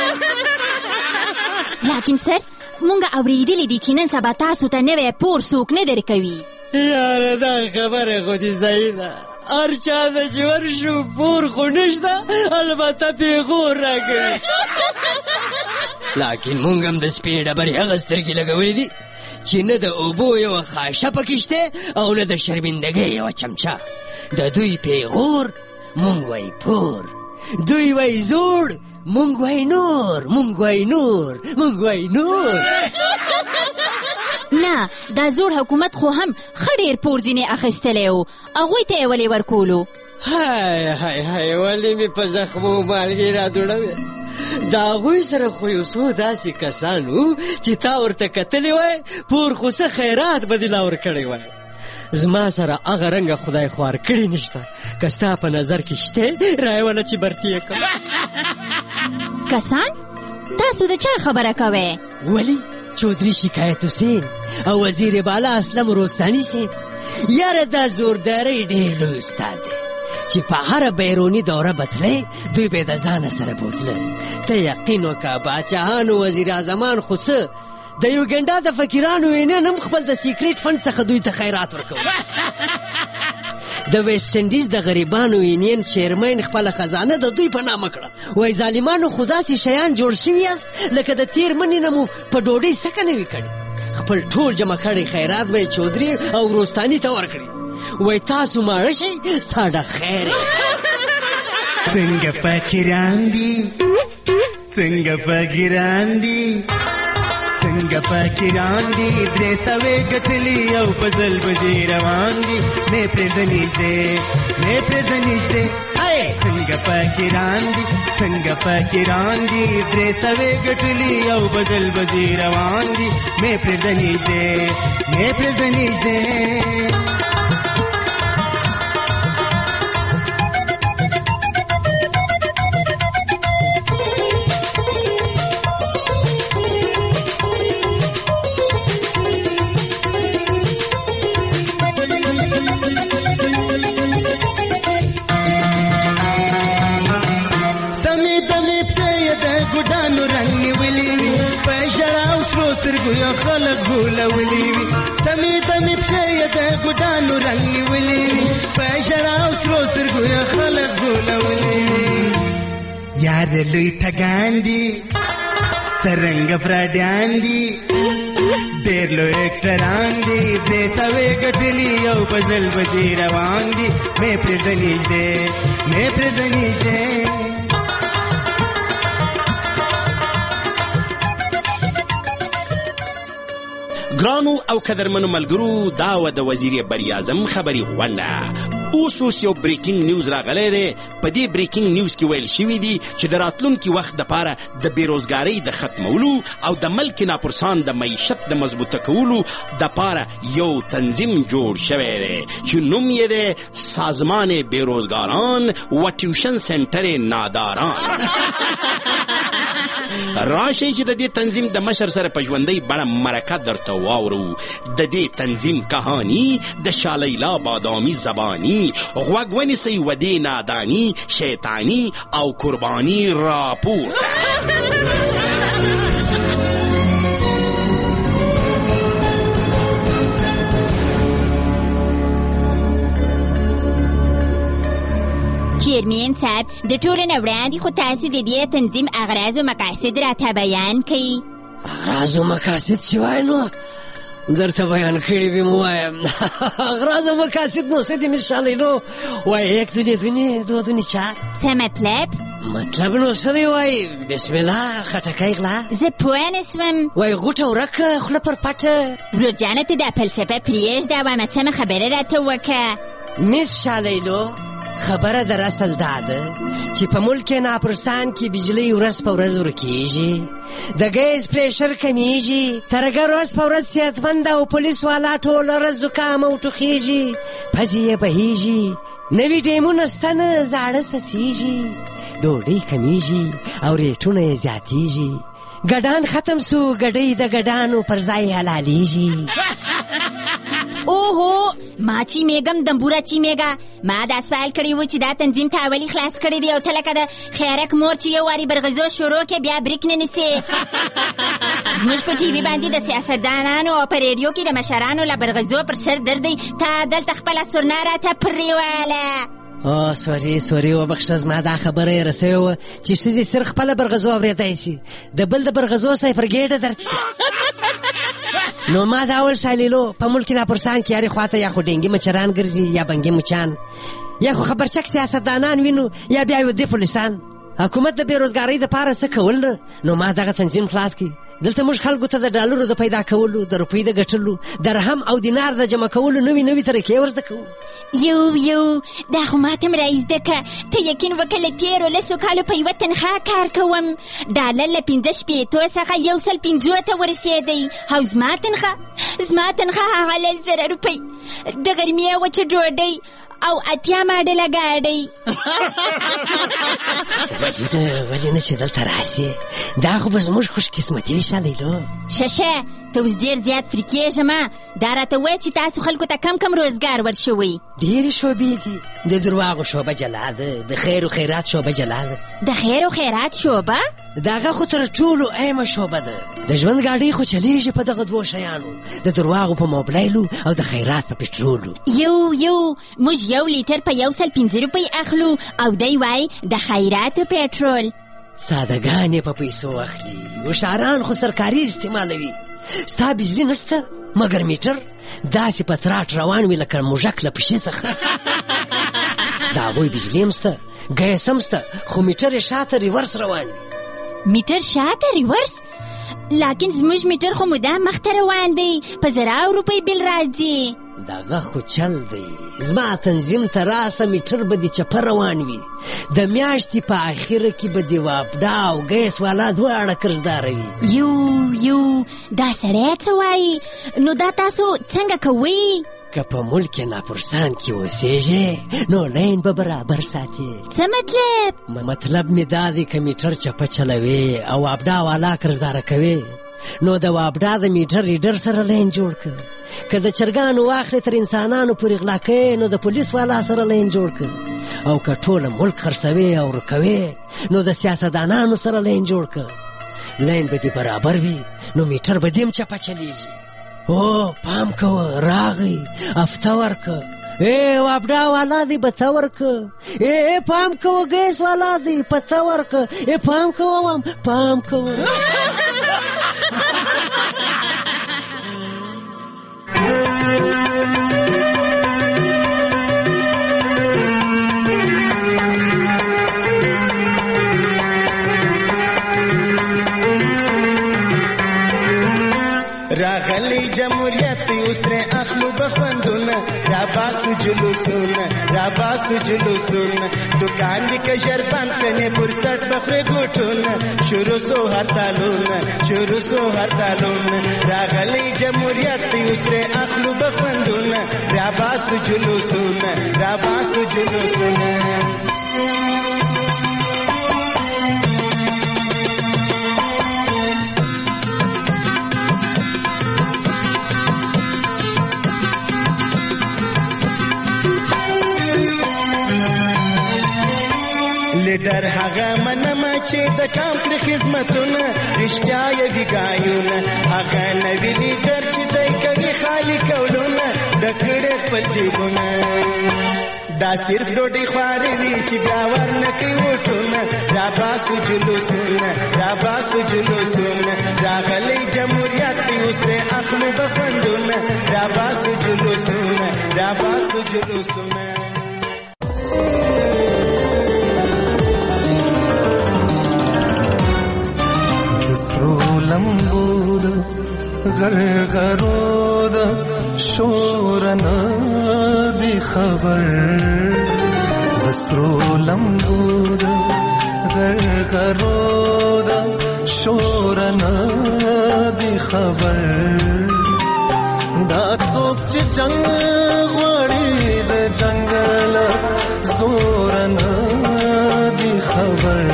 لیکن سر مونږ اورېدلي دي چې نن سبا تاسو ته نوی پور څوک نه درکوي. یاره دا خبره خو دې صحیح ده. هر چا ته چې ورشو پور خو نشته، البته پیغور راکوي. لیکن مونږ هم د سپینې ډبرې هغه سترګې لګولې دي چې نه د اوبو یوه خاشه پکې شته او نه د شرمندګۍ یوه چمچه. د دوی پیغور مونږ وایي پور، دوی وایي زوړ، مونږ وایي نور، مونږ وایي نور، مونږ وایي نور. نه دا زوړ حکومت خو هم ښه ډېر پور ځینې اخیستلی و، هغوی ته یې ولې ورکولو؟ های های های ولې مې په زخمو مالګې را دوړوې. د هغوی سره خو یو څو داسې کسان وو چې تا ورته کتلی وای، پور خو څه خیرات به دې لا ورکړی وای. زما سره هغه رنګه خدای خوار کړي نشته. که ستا په نظر کې شته رایې وله چې برتي یې کړم. کسان؟ تاسو د چا خبره کوئ؟ ولې چودري شکایت حسین او وزیر بالا اسلم روستاني صاحب. یاره دا زورداری ډېر لوی استاد دی چې په هره بیروني دوره بتلی دوی به د ځانه سره بوتله. ته یقین وکړه باچاهانو وزیر اعظمان خو څه د یوګنډا د فقیرانو یونین هم خپل د سیکریټ فنډ څخه دوی ته خیرات ورکوي. د ویسټ انډیز د غریبانو یونین چیرمین خپله خزانه د دوی په نامه کړه. وایي ظالمانو خو داسې شیان جوړ شوي یاست لکه د تېر منې نه مو په ډوډۍ سکه نه وي کړي. خپل ټول جمع کړی خیرات به یې چودري او روستاني ته ورکړي. وای تاسو ماړه شئ ساډه خیر. څنګه فقیران دي، څنګه فقیران دي، څنګه فقیران دي، درې سوې ګټلي او په ځل بجې روان دي. مې پرېږده نږدې، مې پرېږده نږدې، څنګه فقیران دي، څنګه فقیران دي، درې سوې ګټلي او په ځل بجې روان دي. مې پرېږده نږدې، مې پرېږده نږدې. سترګو خلک غولولي وي، سمې دمې پښې یې د ګوډانو رنګ نیولي وي، په ژړا او سرو سترګو یې خلک غولولي وي. یاره لوی ټګان دي، څرنګه فراډیان دي، ډېر لوی اکټران دي، درې سوې ګټلي او په ځل بجې روان دي. مې پرېږده نږدې، مې پرېږده نږدې. ګرانو او قدرمنو ملګرو، دا و د وزیر براعظم خبري غونډه. اوس اوس یو بریکینګ نیوز راغلی دی. په دې بریکینګ نیوز کې ویل شوي دي چې د راتلونکي وخت دپاره د بېروزګارۍ د ختمولو او د ملک ناپرسان د معیشت د مضبوطه کولو دپاره یو تنظیم جوړ شوی دی چې نوم یې دی سازمان بېروزګاران و ټیوشن سنټر ناداران. راشئ چې د دې تنظیم د مشر سره په ژوندۍ بڼه مرکه درته واورو. د دې تنظیم کهانی د شالیلا بادامی زبانی، غوږ ونیسئ و دې نادانی، شیطانی او قربانی راپورته. چیرمین صاحب د ټولو نه وړاندې خو تاسو د دې تنظیم اغراض او مقاصد راته بیان کړئ. اغراض او مقاصد چې وای نو درته بیان کړي وي مو وایم. اغراض او مقاصد نو څه دي مس شالیلو؟ وای یک دنیا دنیا دو دنیا چار. څه مطلب؟ مطلب نو څه دی؟ وای بسم الله خټکی غلا. زه پوه نه سوم. وای غوټه ورکه خوله پر پټه. ورورجانه ته دا فلسفه پرېږده وایم څه خبره راته وکړه. مس شالیلو خبره در اصل داده چې په ملک ناپرسان کې بجلی ورځ په ورځ ورکېږي، د ګیس پریشر کمیږي، ترګه ورځ په ورځ صحتمند او پولیس والا ټوله ورځ زکام او ټوخېږي، پزې یې بهېږي، نوي ډیمونه سته نه زاړه سسېږي، ډوډۍ کمیږي او ریټونه یې زیاتېږي، ګډان ختم سو ګډۍ د ګډانو پر ځای حلالېږي. اوهو ما چې میګم دمبوره چې میګه ما دا سوال کړی و چې دا تنظیم تا اولی خلاص کړی دی او ته لکه د خیرک مور چې یو واري برغزو شروع کې بیا بریک نه نیسې. زموږ په ټي وي باندې د سیاستدانانو او په ریډیو کې د مشرانو له برغزو پر سر دردی تا دلته خپله سورنا راته پرېواله. او سوري سوري وبخښه زما دا خبره یې رسوې وه چې ښځې سر خپله برغزو اورېدی سي د بل د برغزو صفرګېډه درد سي. نو ما دا اول شالیلو په ملک ناپرسان کې هرې خواته یا خو ډینګي مچران ګرځي یا بنګي مچان یا خو خبرچک سیاستدانان وینو یا بیا ودې پولیسان. حکومت د بېروزګارۍ دپاره څه کول نه. نو ما دغه تنظیم خلاص کړي. دلته موږ خلکو ته د ډالرو د پیدا کولو، د روپۍ د ګټلو، درهم او دینار د جمع کولو نوي نوي طریقې ورزده کوو. یو یو دا خو ماته م رایزده که ته یقین وکړه له تېرو لسو کالو په یوه تنخوا کار کوم. ډالر له پنځه شپېتو څخه یو سل پنځو ته ورسېدی او زما تنخوا زما تنخوا هغه لس زره روپۍ د غرمې وچه ډوډۍ او اتیا ماډله ګاډۍ. ولې نه چې دلته راسې؟ دا خو به زموږ خوش قسمتي وي شالیلو. شه ته اوس ډېر زیات فري کېږم. دا راته وایه چې تاسو خلکو ته کم کم روزګار ورشوئ. ډېرې شعبې دي. د درواغو شعبه جلا ده، د خیر و خیرات شعبه جلا ده. د خیر و خیرات شعبه؟ د هغه خو تر ټولو ایمه شعبه ده. د ژوند ګاډۍ خو چلیږي په دغه دوو شیانو، د درواغو په موبلایلو او د خیرات په پټرولو. یو یو موږ یو لیټر په یو سل پنځه روپۍ اخلو او دی وای د خیراتو پټرول. سادهګان یې په پیسو اخلي، هوښیاران خو سرکاري استعمالوي. ستا بجلي نسته مګر میټر داسې په تراټ روان وي لکه موږک له پښې څخه. د هغوی بجلي هم سته، ګیس هم سته، خو میټر یې شاته ریورس روان وي. میټر شاته ریورس؟ لیکن زموږ میټر خو مدام مخته روان دی، په زراو روپۍ بل راځي. دغه خو چل دی. زما تنظیم ته راسه میټر به دې چپه روان وي، د میاشتې په اخره کې به دې وابډا او ګیس والا دواړه کرزداره وي. یو یو دا سړی څه وایي؟ نو دا تاسو څنګه کوئ؟ که په ملک ناپرسان کې اوسېږې نو لین به برابر ساتې. څه مطلب؟ مطلب مې دا دی که میټر چپه چلوې او وابډا والا کرزداره کوې نو د وابډا د میټر ریډر سره لین جوړ کړه. که د چرګانو واخلې تر انسانانو پورې غلا کوې نو د پولیس والا سره لین جوړ کړه. او که ټوله ملک خرڅوې او ورکوې نو د سیاستدانانو سره لین جوړ کړه. لین به دې برابر وي نو میټر به دې هم چپه چلیږي. او پام کوه راغی افته ورکه. ای وابډا والا دی بته ورکه. ای پام کوه ګیس والا دی پته ورکه. ای پام کوه پام کوه. راغلی جمهوریت اوس ترې اخلو بخوندونه راباسو جلوسونه راباسو جلوسونه دکان دې که ژر بند کنې پر څټ بخورې ګوټونه شروع سو هرتالونه شروع سو هرتالونه راغلی جمهوریت اوس ترې اخلو بخوندونه راباسو جلوسونه راباسو جلوسونه لیډر هغه منمه چې د کام پر خدمتونه رښتیا یې ویګایونه هغه نوی لیډر چې دی کوي خالي کولونه ډکړې خپل جیبونه دا صرف ډوډۍ خوارې وي چې بیا ورنه کوي وټونه راباسو جلوسونه راباسو جلوسونه راغلی جمهوریت دی اوس ترې اخلو بخوندونه راباسو جلوسونه راباسو جلوسونه سرو لمبود غرغرود شورنا دی خبر سرو لمبود غرغرود شورنا دی خبر دا څوک چې جنگ غواړي د جنگل زورنا دی خبر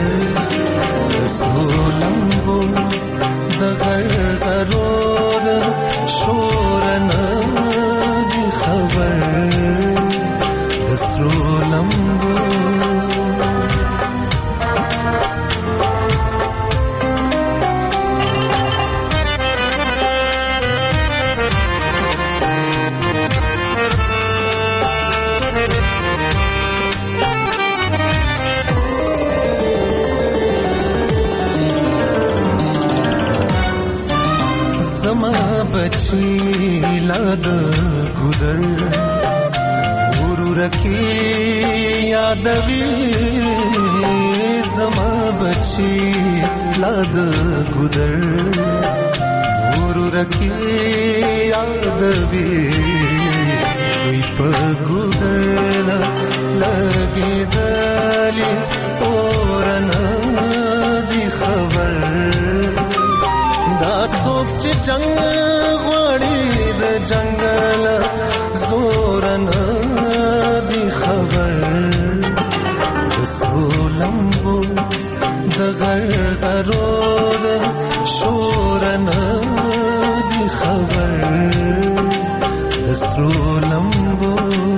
سولمبو د غرغرود شورنا دی خبر د سولمبو बची लाद गुदर गुरु रखी यादवी जमा बची लाद गुदर गुरु रखी यादवी कोई पगुदर लगे दली और दी खबर دا څوک چې جنگ غواړي د جنگل زورنا دی خبر د سولمبو د غرغرود شورنا دی خبر د سولمبو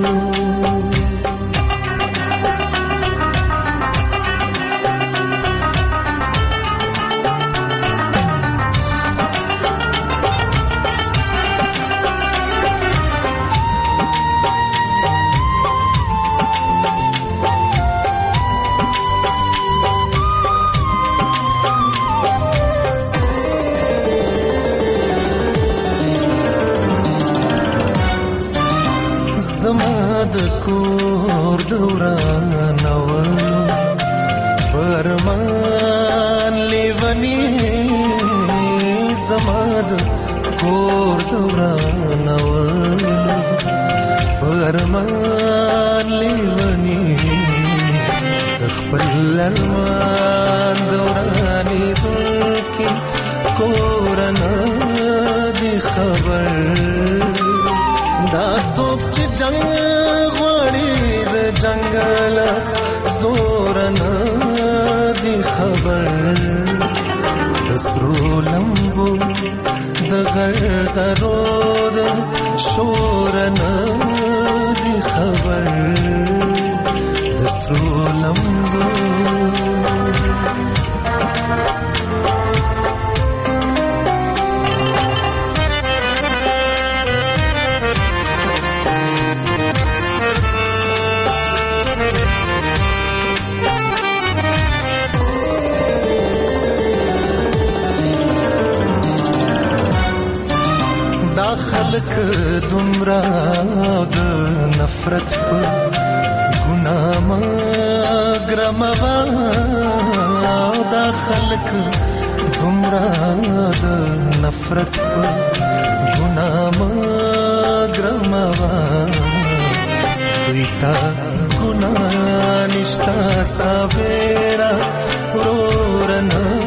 کور دوران اول برمان لیونی زماد کور دوران اول برمان لیونی خپل ارمان دورانی دلکی کورنا دی خبر دا څوک چې جنگ غواړي د جنگل زورنا دی خبر د سرو لمبو د غرغرود شورنا دی خبر د سرو لمبو خلق دمرا د نفرت په ګناه ما ګرموا دا خلق دومره د نفرت په ګناه مه ګرموه دوی ته ګناه نشته صابره وروره نه